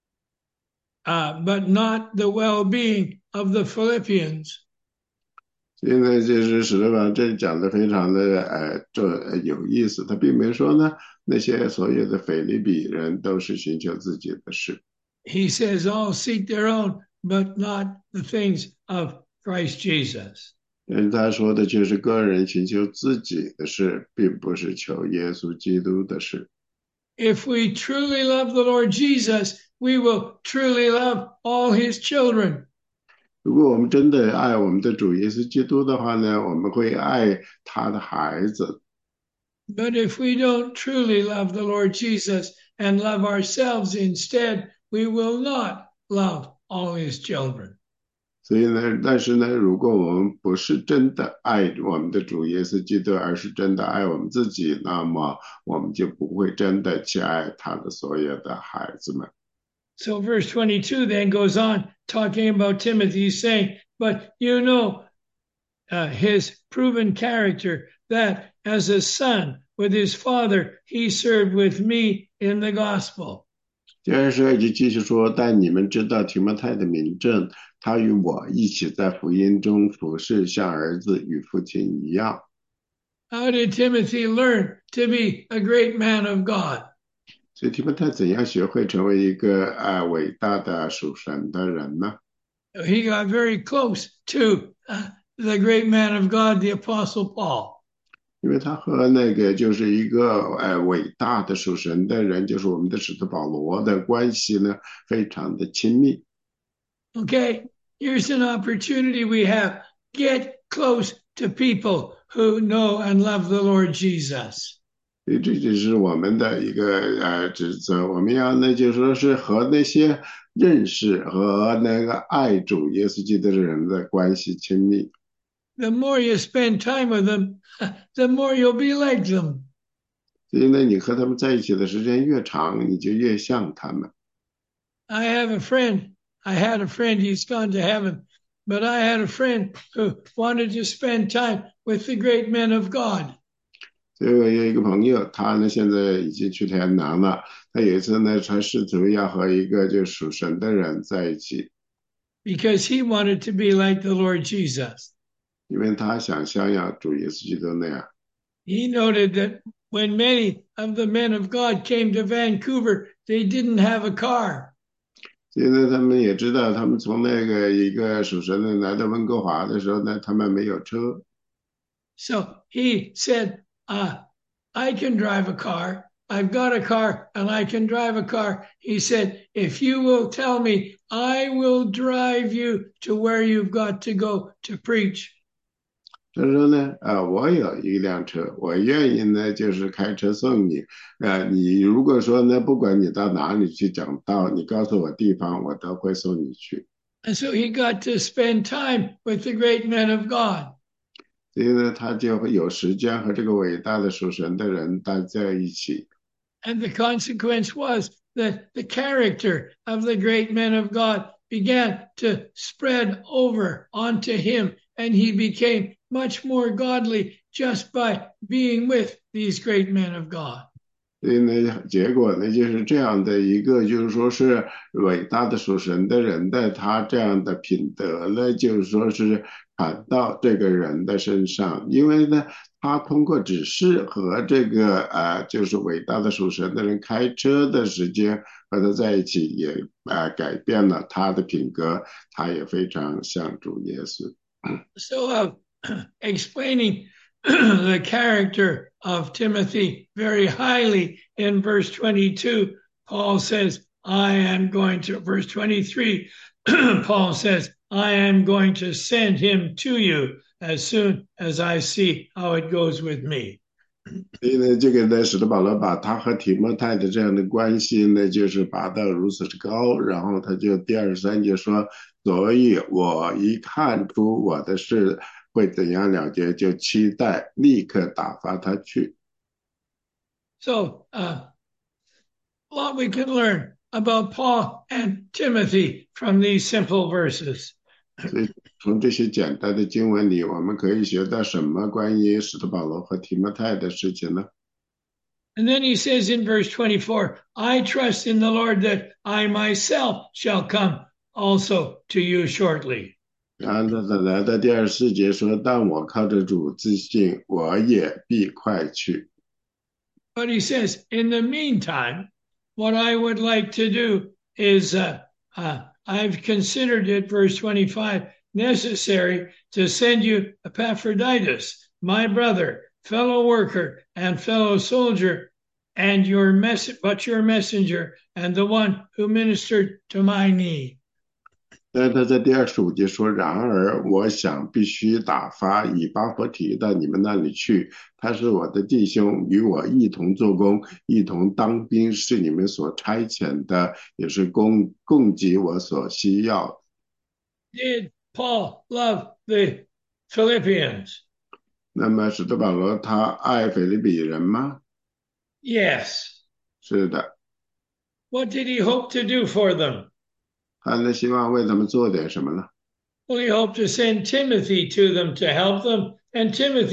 but not the well-being of the Philippians. 所以呢，就是使徒保罗这讲的非常的有意思。他并没说呢，那些所有的腓立比人都是寻求自己的事。 He says all seek their own, but not the things of Christ Jesus. 他说的就是个人寻求自己的事，并不是求耶稣基督的事。 If we truly love the Lord Jesus, we will truly love all his children. 如果我们真的爱我们的主耶稣基督的话呢，我们会爱他的孩子。 But if we don't truly love the Lord Jesus and love ourselves instead, we will not love all his children. 所以呢，但是呢，如果我们不是真的爱我们的主耶稣基督，而是真的爱我们自己，那么我们就不会真的去爱他的所有的孩子们。 So verse 22 then goes on talking about Timothy, saying, but you know his proven character, that as a son with his father, he served with me in the gospel. 第22节继续说，但你们知道提摩太的名证，他与我一起在福音中服侍，像儿子与父亲一样。 How did Timothy learn to be a great man of God? 所以提摩太怎样学会成为一个伟大的属神的人呢？ He got very close to the great man of God, the Apostle Paul. 因为他和那个就是一个伟大的属神的人，就是我们的使徒保罗的关系呢，非常的亲密。 Okay, here's an opportunity we have. Get close to people who know and love the Lord Jesus. 所以这就是我们的一个职责，我们要呢就说是和那些认识和那个爱主耶稣基督的人的关系亲密。 The more you spend time with them, the more you'll be like them. 所以呢，你和他们在一起的时间越长，你就越像他们。 I had a friend, he's gone to heaven, but I had a friend who wanted to spend time with the great men of God. 所以我有一个朋友，他呢现在已经去天堂了。他有一次呢，他试图要和一个就属神的人在一起， because he wanted to be like the Lord Jesus. 因为他想像主耶稣基督那样。 He noted that when many of the men of God came to Vancouver, they didn't have a car. 所以呢，他们也知道，他们从那个一个属神的来到温哥华的时候呢，他们没有车。 So he said, I can drive a car. I've got a car and I can drive a car. He said, if you will tell me, I will drive you to where you've got to go to preach. 他说呢，我有一辆车，我愿意呢，就是开车送你。你如果说呢，不管你到哪里去讲道，你告诉我地方，我都会送你去。 And so he got to spend time with the great men of God. 所以呢，他就会有时间和这个伟大的属神的人待在一起。 And the consequence was that the character of the great men of God began to spread over onto him, and he became much more godly just by being with these great men of God. 所以呢，结果呢就是这样的一个，就是说是伟大的属神的人的他这样的品德呢，就是说是传到这个人的身上，因为呢，他通过只是和这个就是伟大的属神的人开车的时间和他在一起，也改变了他的品格，他也非常像主耶稣。 So, explaining the character of Timothy very highly in verse 22, Paul says, verse 23, Paul says, I am going to send him to you as soon as I see how it goes with me. 所以呢，这个呢，使得保罗把他和提摩太的这样的关系呢，就是拔到如此之高，然后他就第23节说，所以我一看出我的事会怎样了结，就期待立刻打发他去。 So, a lot we can learn about Paul and Timothy from these simple verses. 所以从这些简单的经文里，我们可以学到什么关于使徒保罗和提摩太的事情呢？ And then he says in verse 24, I trust in the Lord that I myself shall come also to you shortly. 然后他来到第24节说，但我靠着主自信，我也必快去。 But he says, in the meantime, what I would like to do is, I've considered it, verse 25, necessary to send you Epaphroditus, my brother, fellow worker, and fellow soldier, and your messenger, and the one who ministered to my need. 但是他在第25节说，然而我想必须打发以巴弗提到你们那里去，他是我的弟兄，与我一同做工，一同当兵，是你们所差遣的，也是供给我所需要。 Did Paul love the Philippians? 那么使徒保罗他爱腓立比人吗？ Yes. 是的。 What did he hope to do for them? 他呢希望为他们做点什么呢？ Well, he hoped to send Timothy to them to help them, and Timothy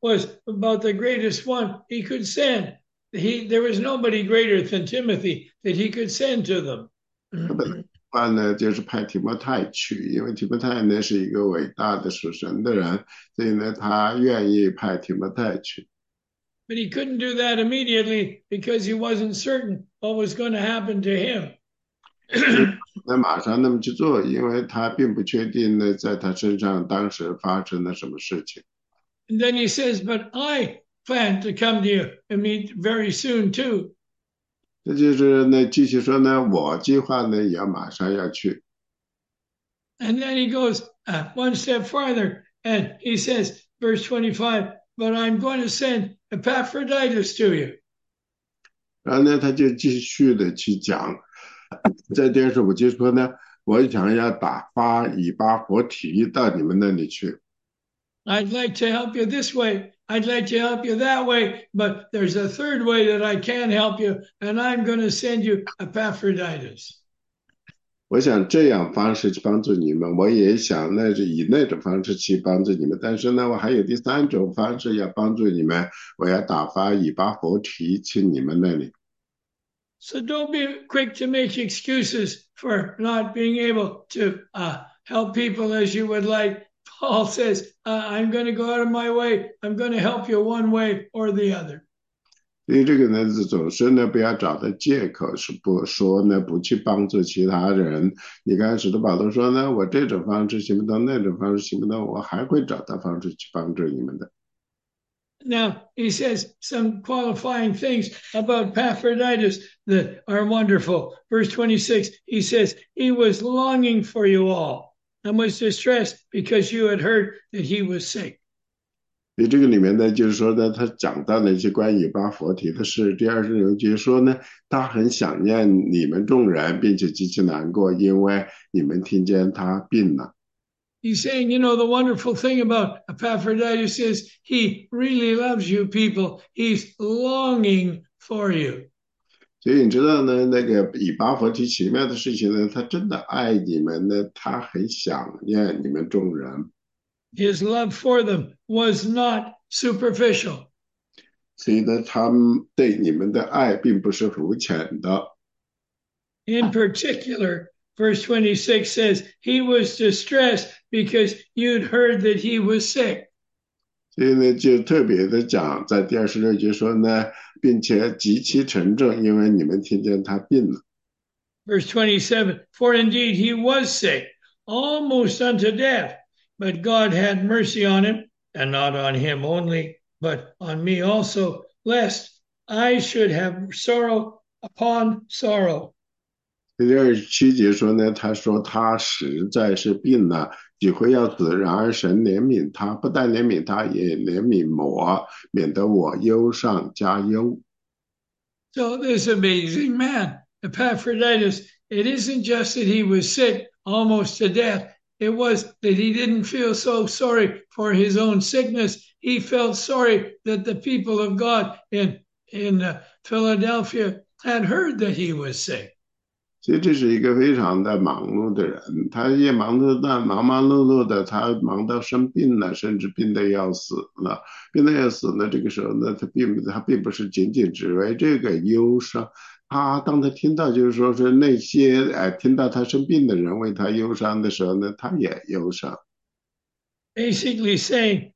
was about the greatest one he could send. There was nobody greater than Timothy that he could send to them. 他本来话呢，就是派提摩太去，因为提摩太呢是一个伟大的属神的人，所以呢，他愿意派提摩太去。 But he couldn't do that immediately because he wasn't certain what was going to happen to him. 那马上那么去做，因为他并不确定呢，在他身上当时发生了什么事情。 And then he says, "But I plan to come to you and meet very soon too." 这就是呢，继续说呢，我计划呢也要马上要去。 And then he goes one step farther and he says, verse 25, "But I'm going to send Epaphroditus to you." 然后呢，他就继续的去讲，在第25节说呢，我想要打发以巴弗提到你们那里去。 I'd like to help you this way. I'd like to help you that way, but there's a third way that I can help you, and I'm going to send you Epaphroditus. 我想这样方式去帮助你们，我也想那是以那种方式去帮助你们。但是呢，我还有第三种方式要帮助你们，我要打发以巴弗提去你们那里。 So don't be quick to make excuses for not being able to help people as you would like. Paul says, I'm going to go out of my way. I'm going to help you one way or the other. 所以这个呢，总是呢不要找的借口，是不说呢不去帮助其他人。你看使徒保罗说呢，我这种方式行不通，那种方式行不通，我还会找到方式去帮助你们的。 Now, he says some qualifying things about Epaphroditus that are wonderful. Verse 26, he says, he was longing for you all and was distressed because you had heard that he was sick. 所以这个里面呢，就是说呢，他讲到了一些关于以巴弗提的事。第26节说呢，他很想念你们众人，并且极其难过，因为你们听见他病了。 He's saying, the wonderful thing about Epaphroditus is he really loves you people. He's longing for you. 所以你知道呢，那个以巴弗提奇妙的事情呢，他真的爱你们呢，他很想念你们众人。 His love for them was not superficial. 所以呢，他对你们的爱并不是肤浅的。 In particular, verse 26 says, he was distressed because you'd heard that he was sick. 所以呢，就特别的讲，在第26节说呢，并且极其沉重，因为你们听见他病了。 Verse 27, for indeed he was sick, almost unto death, but God had mercy on him, and not on him only, but on me also, lest I should have sorrow upon sorrow. 第27节说呢，他说他实在是病了，几回要死，然而神怜悯他，不但怜悯他，也怜悯我，免得我忧上加忧。 So this amazing man, Epaphroditus, it isn't just that he was sick almost to death. It was that he didn't feel so sorry for his own sickness. He felt sorry that the people of God in Philadelphia had heard that he was sick. 所以这是一个非常的忙碌的人，他也忙碌碌的，他忙到生病了，甚至病得要死了。病得要死呢，这个时候呢，他并不是仅仅只为这个忧伤。当他听到就是说是那些听到他生病的人为他忧伤的时候呢，他也忧伤。 Basically saying,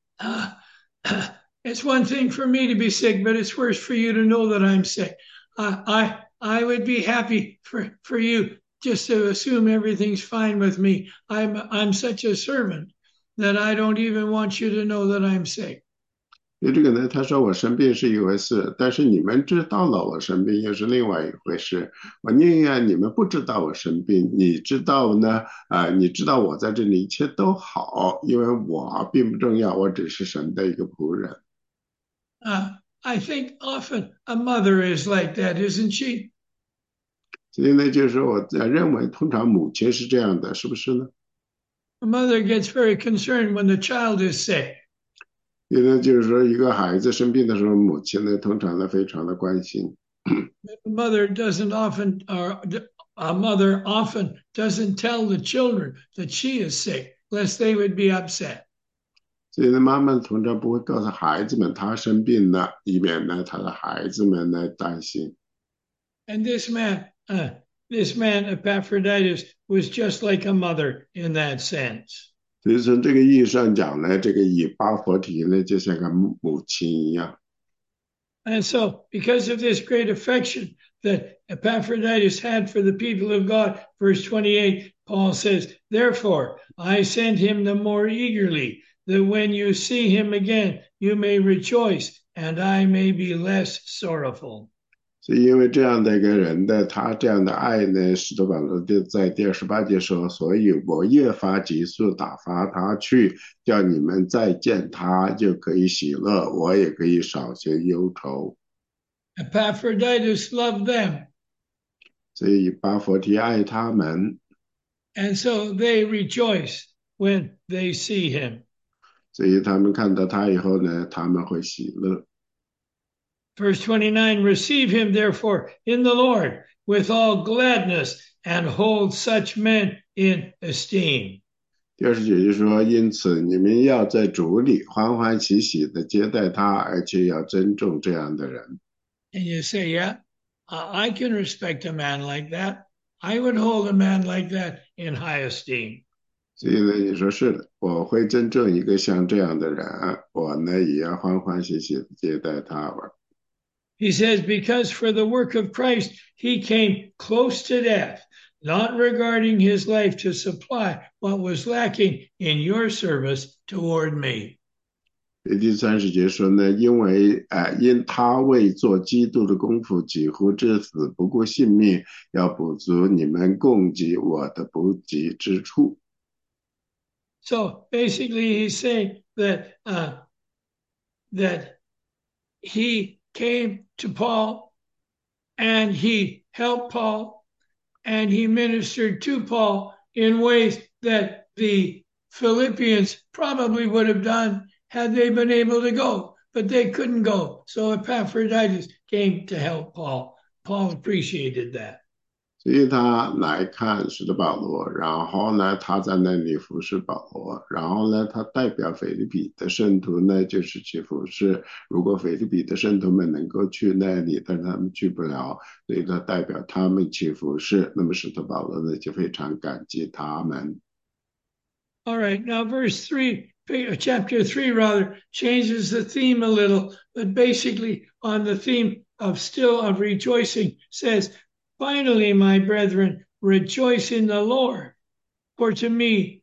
it's one thing for me to be sick, but it's worse for you to know that I'm sick. I would be happy for you just to assume everything's fine with me. I'm such a servant that I don't even want you to know that I'm sick. 所以这个呢，他说我生病是一回事，但是你们知道了我生病又是另外一回事。我宁愿你们不知道我生病，你知道呢？你知道我在这里一切都好，因为我并不重要，我只是神的一个仆人。 I think often a mother is like that, isn't she? 所以呢，就是说我认为通常母亲是这样的，是不是呢？ A mother gets very concerned when the child is sick. 因为就是说一个孩子生病的时候，母亲呢通常呢非常的关心。 A mother often doesn't tell the children that she is sick, lest they would be upset. 所以呢，妈妈通常不会告诉孩子们他生病了，以免呢他的孩子们来担心。 And this man Epaphroditus was just like a mother in that sense. 所以从这个意义上讲呢，这个以巴佛提呢，就像个母亲一样。 And so, because of this great affection that Epaphroditus had for the people of God, verse 28, Paul says, Therefore, I send him the more eagerly, that when you see him again, you may rejoice, and I may be less sorrowful. 是因为这样的一个人的他这样的爱呢，使得保罗就在第28节说，所以我越发急速打发他去，叫你们再见他就可以喜乐，我也可以少些忧愁。 Epaphroditus loved them, 所以巴佛提爱他们， and so they rejoice when they see him. 所以他们看到他以后呢，他们会喜乐。 Verse 29, Receive him therefore in the Lord with all gladness, and hold such men in esteem. 第20节就说，因此你们要在主里欢欢喜喜的接待他，而且要尊重这样的人。 And you say, Yeah, I can respect a man like that. I would hold a man like that in high esteem. 所以呢，你说是的，我会尊重一个像这样的人，我呢也要欢欢喜喜的接待他。 He says, Because for the work of Christ, he came close to death, not regarding his life to supply what was lacking in your service toward me. 第30节说呢，因他为做基督的功夫，几乎至死，不顾性命，要补足你们供给我的不及之处。 So basically, he's saying that he came to Paul and he helped Paul and he ministered to Paul in ways that the Philippians probably would have done had they been able to go, but they couldn't go. So Epaphroditus came to help Paul. Paul appreciated that. 所以他来看使徒保罗，然后呢，他在那里服侍保罗，然后呢，他代表腓立比的圣徒呢，就是去服侍。如果腓立比的圣徒们能够去那里，但是他们去不了，所以他代表他们去服侍。那么使徒保罗呢，就非常感激他们。 All right, now verse 3, chapter 3 rather, changes the theme a little, but basically on the theme of rejoicing says, Finally, my brethren, rejoice in the Lord. For me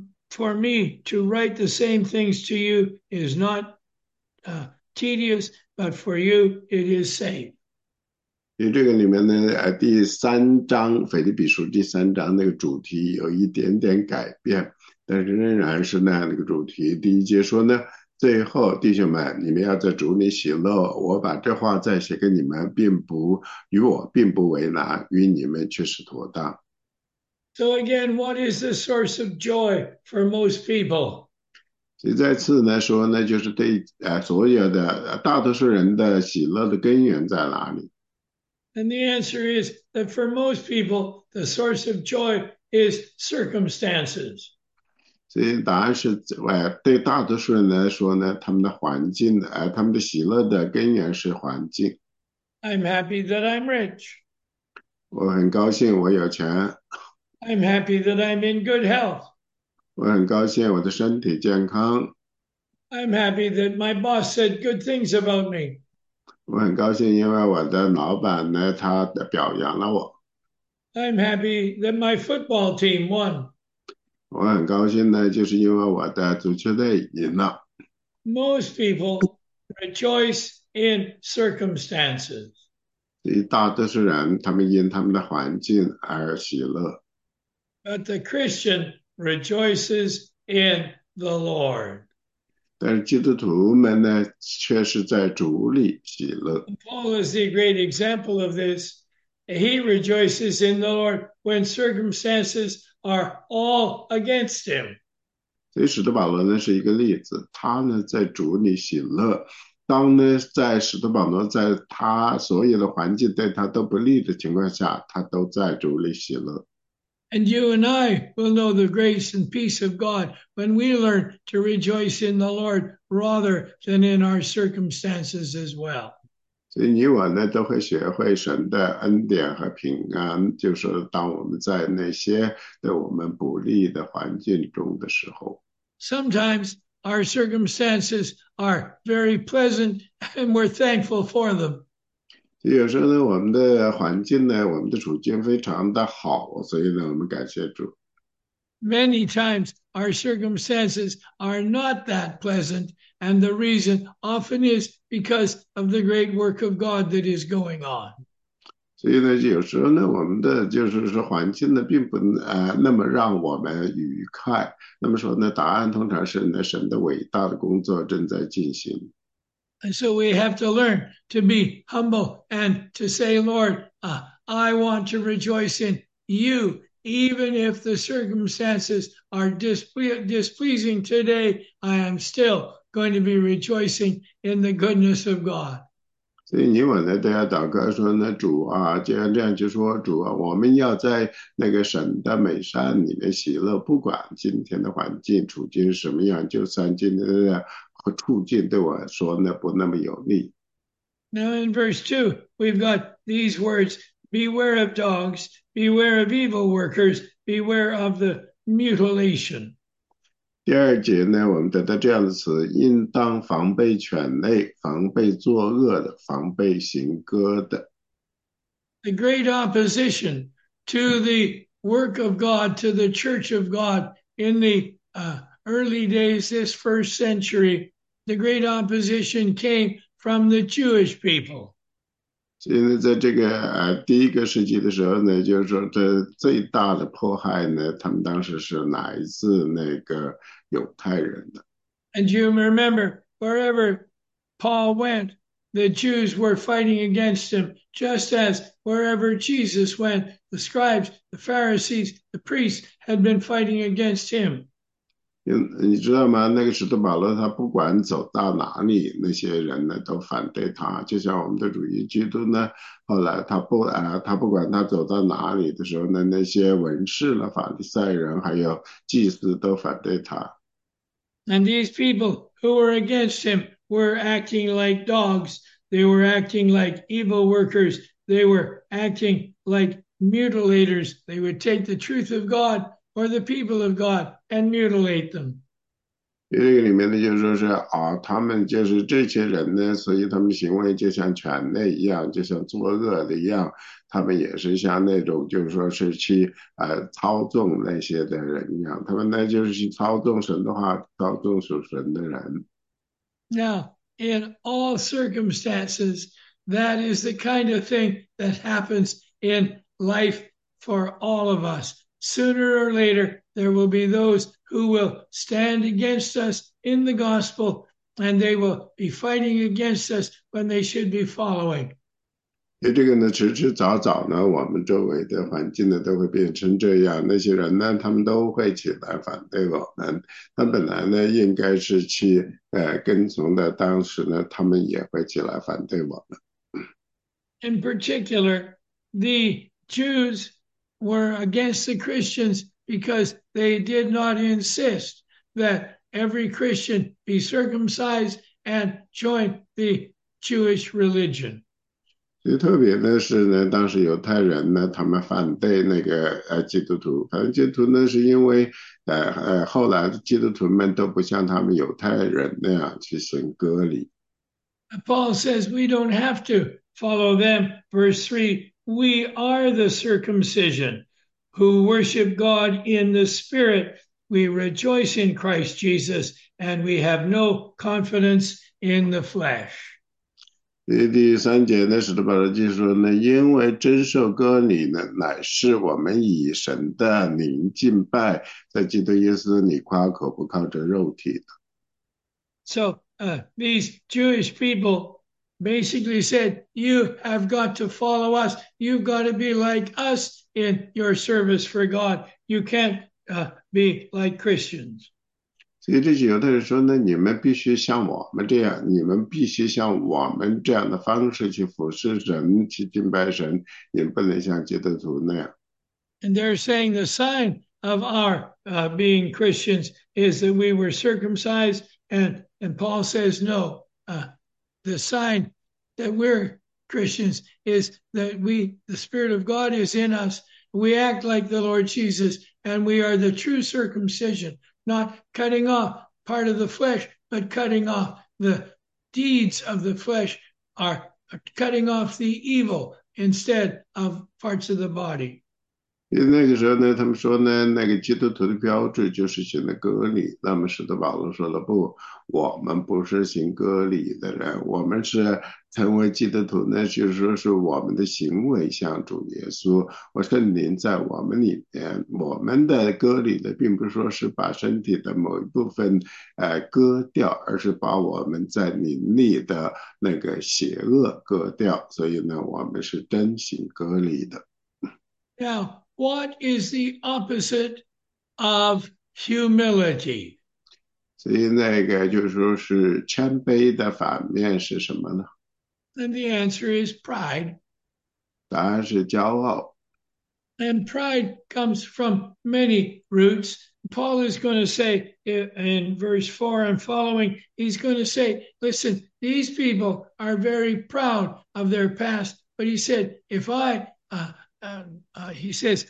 to write the same things to you is not tedious, but for you it is safe. 因为这个里面呢，第3章腓立比书第3章那个主题有一点点改变，但是仍然是那样的一个主题。第1节说呢，最后弟兄们，你们要在主里喜乐。我把这话再写给你们，与我并不为难，与你们却是妥当。 So again, what is the source of joy for most people? 所以再次呢说呢，就是对所有的大多数人的喜乐的根源在哪里？ And the answer is that for most people, the source of joy is circumstances. 所以答案是，对大多数人来说呢，他们的环境，他们的喜乐的根源是环境。 I'm happy that I'm rich. 我很高兴我有钱。 I'm happy that I'm in good health. 我很高兴我的身体健康。 I'm happy that my boss said good things about me. 我很高兴，因为我的老板呢，他表扬了我。 I'm happy that my football team won. 我很高兴呢，就是因为我的足球队赢了。 Most people rejoice in circumstances. 所以大多数人，他们因他们的环境而喜乐。 But the Christian rejoices in the Lord. 但是基督徒们呢，却是在主里喜乐。 Paul is the great example of this. He rejoices in the Lord when circumstances are all against him. 所以使徒保罗呢是一个例子，他呢在主里喜乐。当呢在使徒保罗在他所有的环境对他都不利的情况下，他都在主里喜乐。 And you and I will know the grace and peace of God when we learn to rejoice in the Lord rather than in our circumstances as well. 所以你我呢都会学会神的恩典和平安，就是当我们在那些对我们不利的环境中的时候。 Sometimes our circumstances are very pleasant and we're thankful for them. 有时候呢，我们的环境呢，我们的处境非常的好，所以呢，我们感谢主。 Many times our circumstances are not that pleasant, and the reason often is because of the great work of God that is going on. 所以呢，有时候呢，我们的就是说环境呢，并不那么让我们愉快。那么说呢，答案通常是呢，神的伟大的工作正在进行。 And so we have to learn to be humble and to say, Lord, I want to rejoice in you, even if the circumstances are displeasing today. I am still going to be rejoicing in the goodness of God. 所以你我呢都要祷告说呢，主啊，这样就说主啊，我们要在那个神的美善里面喜乐，不管今天的环境处境是什么样，就算今天的处境对我说呢不那么有利。 Now in verse 2, we've got these words, beware of dogs, beware of evil workers, beware of the mutilation. 第二节呢，我们得到这样的词：应当防备犬类，防备作恶的，防备行割的。 The great opposition to the work of God, to the church of God in the early days, this first century, the great opposition came from the Jewish people. 所以呢，在这个第一个世纪的时候呢，就是说这最大的迫害呢，他们当时是来自那个犹太人的。 And you remember, wherever Paul went, the Jews were fighting against him, just as wherever Jesus went, the scribes, the Pharisees, the priests had been fighting against him. 你知道吗？那个使徒保罗他不管走到哪里，那些人呢都反对他。就像我们的主耶稣基督呢，后来他不管他走到哪里的时候呢，那些文士了、法利赛人还有祭司都反对他。 And these people who were against him were acting like dogs. They were acting like evil workers. They were acting like mutilators. They would take the truth of God or the people of God and mutilate them. 这个里面呢，就是说是他们就是这些人呢，所以他们行为就像犬类一样，就像作恶的一样，他们也是像那种就是说是去操纵那些的人一样，他们呢就是去操纵神的话，操纵属神的人。 Now, in all circumstances, that is the kind of thing that happens in life for all of us. Sooner or later, there will be those who will stand against us in the gospel, and they will be fighting against us when they should be following. 这个呢，迟迟早早呢，我们周围的环境呢都会变成这样。那些人呢，他们都会起来反对我们。他本来呢应该是去跟从的，当时呢他们也会起来反对我们。 In particular, the Jews were against the Christians because they did not insist that every Christian be circumcised and join the Jewish religion. 最特别的是呢，当时犹太人呢，他们反对那个基督徒，反正基督徒呢是因为后来的基督徒们都不像他们犹太人那样去行割礼。 Paul says we don't have to follow them. Verse 3, we are the circumcision who worship God in the Spirit. We rejoice in Christ Jesus, and we have no confidence in the flesh. 第三节呢，使徒保罗就说呢，因为真受割礼呢，乃是我们以神的灵敬拜，在基督耶稣里夸口，不靠着肉体的。 So these Jewish people basically said, you have got to follow us. You've got to be like us in your service for God. You can't be like Christians. 所以这些犹太人说呢，你们必须像我们这样，你们必须像我们这样的方式去服侍神，去敬拜神，也不能像基督徒那样。 And they're saying the sign of our being Christians is that we were circumcised, and Paul says no. The sign that we're Christians is that the Spirit of God is in us. We act like the Lord Jesus, and we are the true circumcision, not cutting off part of the flesh, but cutting off the deeds of the flesh, are cutting off the evil instead of parts of the body. 因为那个时候呢，他们说呢，那个基督徒的标志就是行的割礼。那么使徒保罗说了不，我们不是行割礼的人，我们是成为基督徒呢，就是说是我们的行为像主耶稣，我圣灵在我们里面，我们的割礼呢，并不是说是把身体的某一部分割掉，而是把我们在灵里的那个邪恶割掉。所以呢，我们是真行割礼的。 Now, what is the opposite of humility? 所以那个就是说是谦卑的反面是什么呢？ And the answer is pride. 答案是骄傲。 And pride comes from many roots. Paul is going to say in verse 4 and following, he's going to say, listen, these people are very proud of their past. But he said, if he says,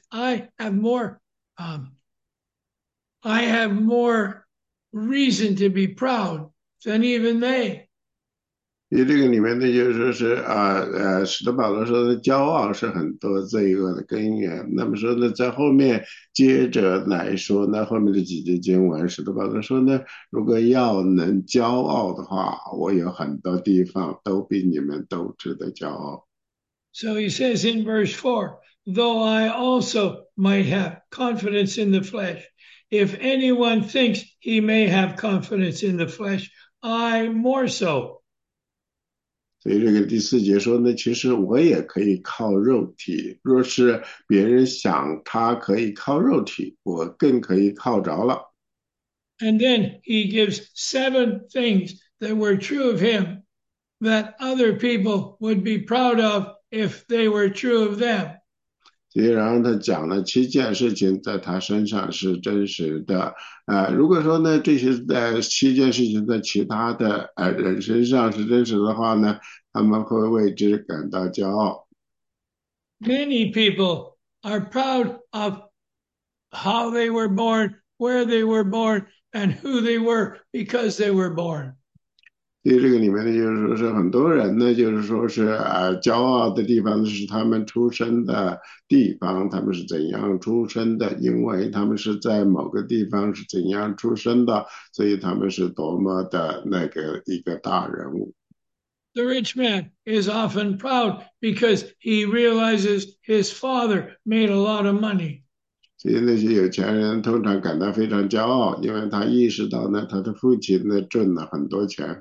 I have more reason to be proud than even they. 因为这个里面呢，就是说是使徒保罗说的骄傲是很多罪恶的根源。那么说呢，在后面接着来说呢，后面的几节经文，使徒保罗说呢，如果要能骄傲的话，我有很多地方都比你们都值得骄傲。 So he says in verse 4, though I also might have confidence in the flesh, if anyone thinks he may have confidence in the flesh, I more so. 所以这个第四节说呢，其实我也可以靠肉体。若是别人想他可以靠肉体，我更可以靠着了。 And then he gives 7 things that were true of him that other people would be proud of if they were true of them. 所以然后他讲了7件事情在他身上是真实的。如果说呢这些7件事情在其他的人身上是真实的话呢，他们会为之感到骄傲。 Many people are proud of how they were born, where they were born, and who they were because they were born. 所以这个里面呢，就是说是很多人呢，就是说是骄傲的地方是他们出生的地方，他们是怎样出生的，因为他们是在某个地方是怎样出生的，所以他们是多么的那个一个大人物。 The rich man is often proud because he realizes his father made a lot of money. 所以那些有钱人通常感到非常骄傲，因为他意识到呢，他的父亲呢挣了很多钱。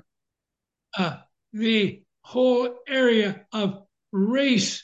The whole area of race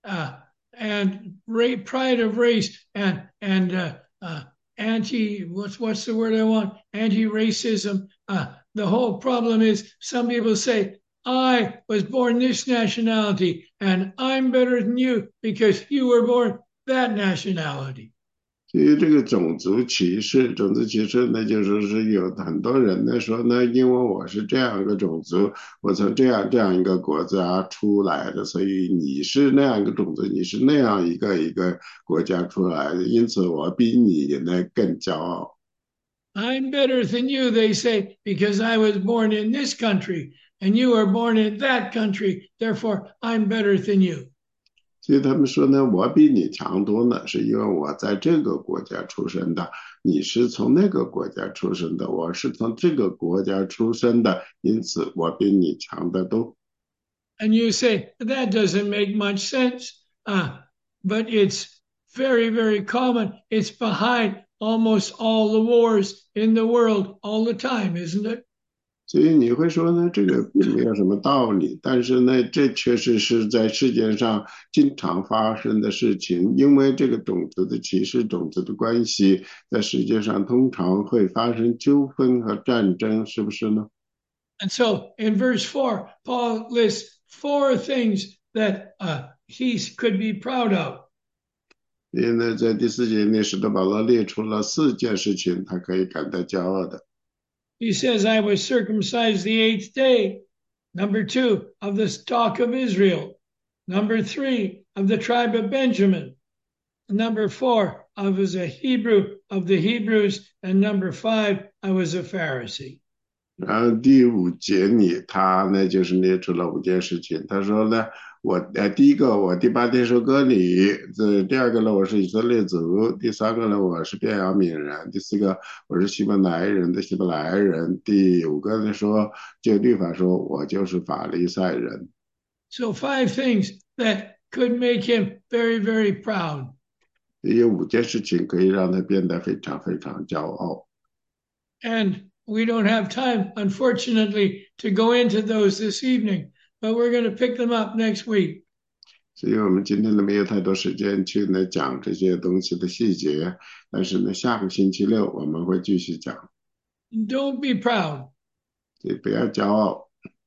and pride of race and anti what's the word I want, anti-racism. The whole problem is some people say I was born this nationality and I'm better than you because you were born that nationality. 其实这个种族歧视呢，就是有很多人呢说呢，因为我是这样一个种族，我从这样一个国家出来的，所以你是那样一个种族，你是那样一个国家出来的，因此我比你呢更骄傲。 I'm better than you, they say, because I was born in this country and you were born in that country. Therefore, I'm better than you. 所以他们说呢，我比你强多了，是因为我在这个国家出生的，你是从那个国家出生的，我是从这个国家出生的，因此我比你强得多。 And you say, that doesn't make much sense, but it's very, very common. It's behind almost all the wars in the world all the time, isn't it? 所以你会说呢，这个并没有什么道理，但是呢，这确实是在世界上经常发生的事情，因为这个种族的歧视、种族的关系，在世界上通常会发生纠纷和战争，是不是呢？ And so in verse 4, Paul lists 4 things that he could be proud of. 因为在第四节内，使徒保罗列出了4件事情，他可以感到骄傲的。 He says, I was circumcised the 8th day. Number 2, of the stock of Israel. Number 3, of the tribe of Benjamin. Number 4, I was a Hebrew of the Hebrews. And number 5, I was a Pharisee. 然后第5节里，他呢就是列出了5件事情。他说呢，第一个我第8天受割礼，第二个呢我是以色列族，第三个呢我是便雅悯人，第四个我是希伯来人的希伯来人，第5个呢说就律法说我就是法利赛人。 So 5 things that could make him very, very proud. 有5件事情可以让他变得非常非常骄傲。 And we don't have time, unfortunately, to go into those this evening, but we're going to pick them up next week. 所以我们今天呢没有太多时间去呢讲这些东西的细节，但是呢下个星期六我们会继续讲。 Don't be proud. 所以不要骄傲，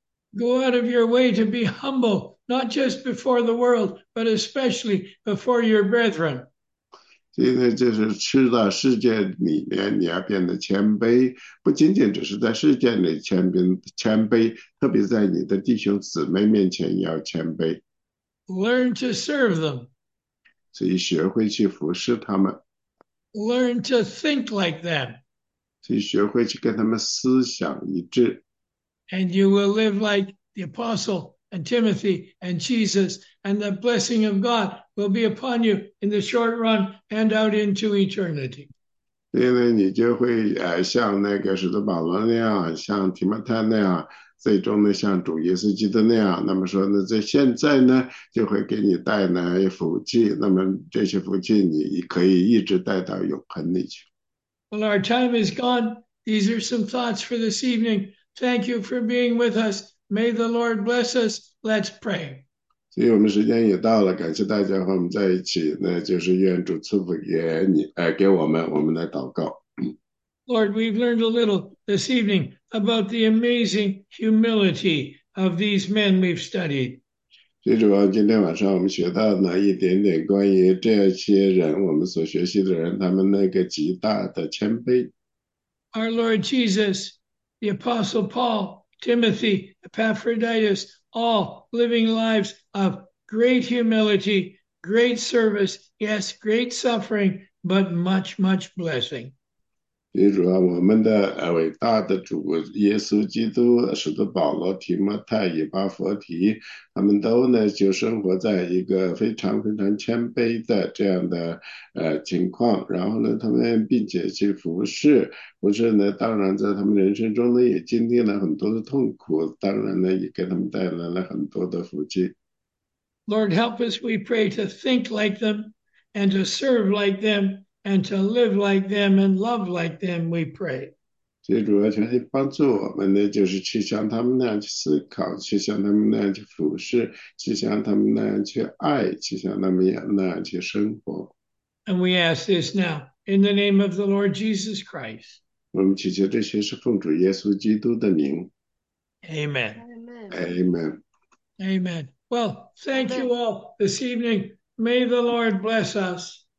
Go out of your way to be humble, not just before the world, but especially before your brethren. 所以呢就是吃到世界里面，你要变得谦卑，不仅仅只是在世界里谦卑，特别在你的弟兄姊妹面前也要谦卑。 Learn to serve them. 所以学会去服侍他们， Learn to think like them. 所以学会去跟他们思想一致。 And you will live like the apostle and Timothy and Jesus, and the blessing of God will be upon you in the short run and out into eternity. 所以呢，你就会像那个使徒保罗那样，像提摩太那样，最终呢像主耶稣基督那样。那么说呢，在现在呢就会给你带来福气，那么这些福气你可以一直带到永恒里去。 Well, our time is gone. These are some thoughts for this evening. Thank you for being with us. May the Lord bless us. Let's pray. 所以我们时间也到了，感谢大家和我们在一起，那就是愿主赐福给你，给我们，我们来祷告。 Lord, we've learned a little this evening about the amazing humility of these men we've studied. 最主要，今天晚上我们学到了一点点关于这些人，我们所学习的人，他们那个极大的谦卑。 Our Lord Jesus, the Apostle Paul, Timothy, Epaphroditus, all living lives of great humility, great service, yes, great suffering, but much, much blessing. 最主要，我们的伟大的主耶稣基督、使徒保罗、提摩太、以巴弗提，他们都呢就生活在一个非常非常谦卑的这样的情况，然后呢，他们并且去服侍呢，当然在他们人生中呢也经历了很多的痛苦，当然呢也给他们带来了很多的福气。 Lord, help us, we pray, to think like them and to serve like them and to live like them and love like them, we pray. 最主要就是帮助我们呢，就是去像他们那样去思考，去像他们那样去俯视，去像他们那样去爱，去像他们那样去生活。 And we ask this now in the name of the Lord Jesus Christ. 我们祈求这些是奉主耶稣基督的名。 Amen. Amen。 Amen. Well, thank you all this evening. May the Lord bless us.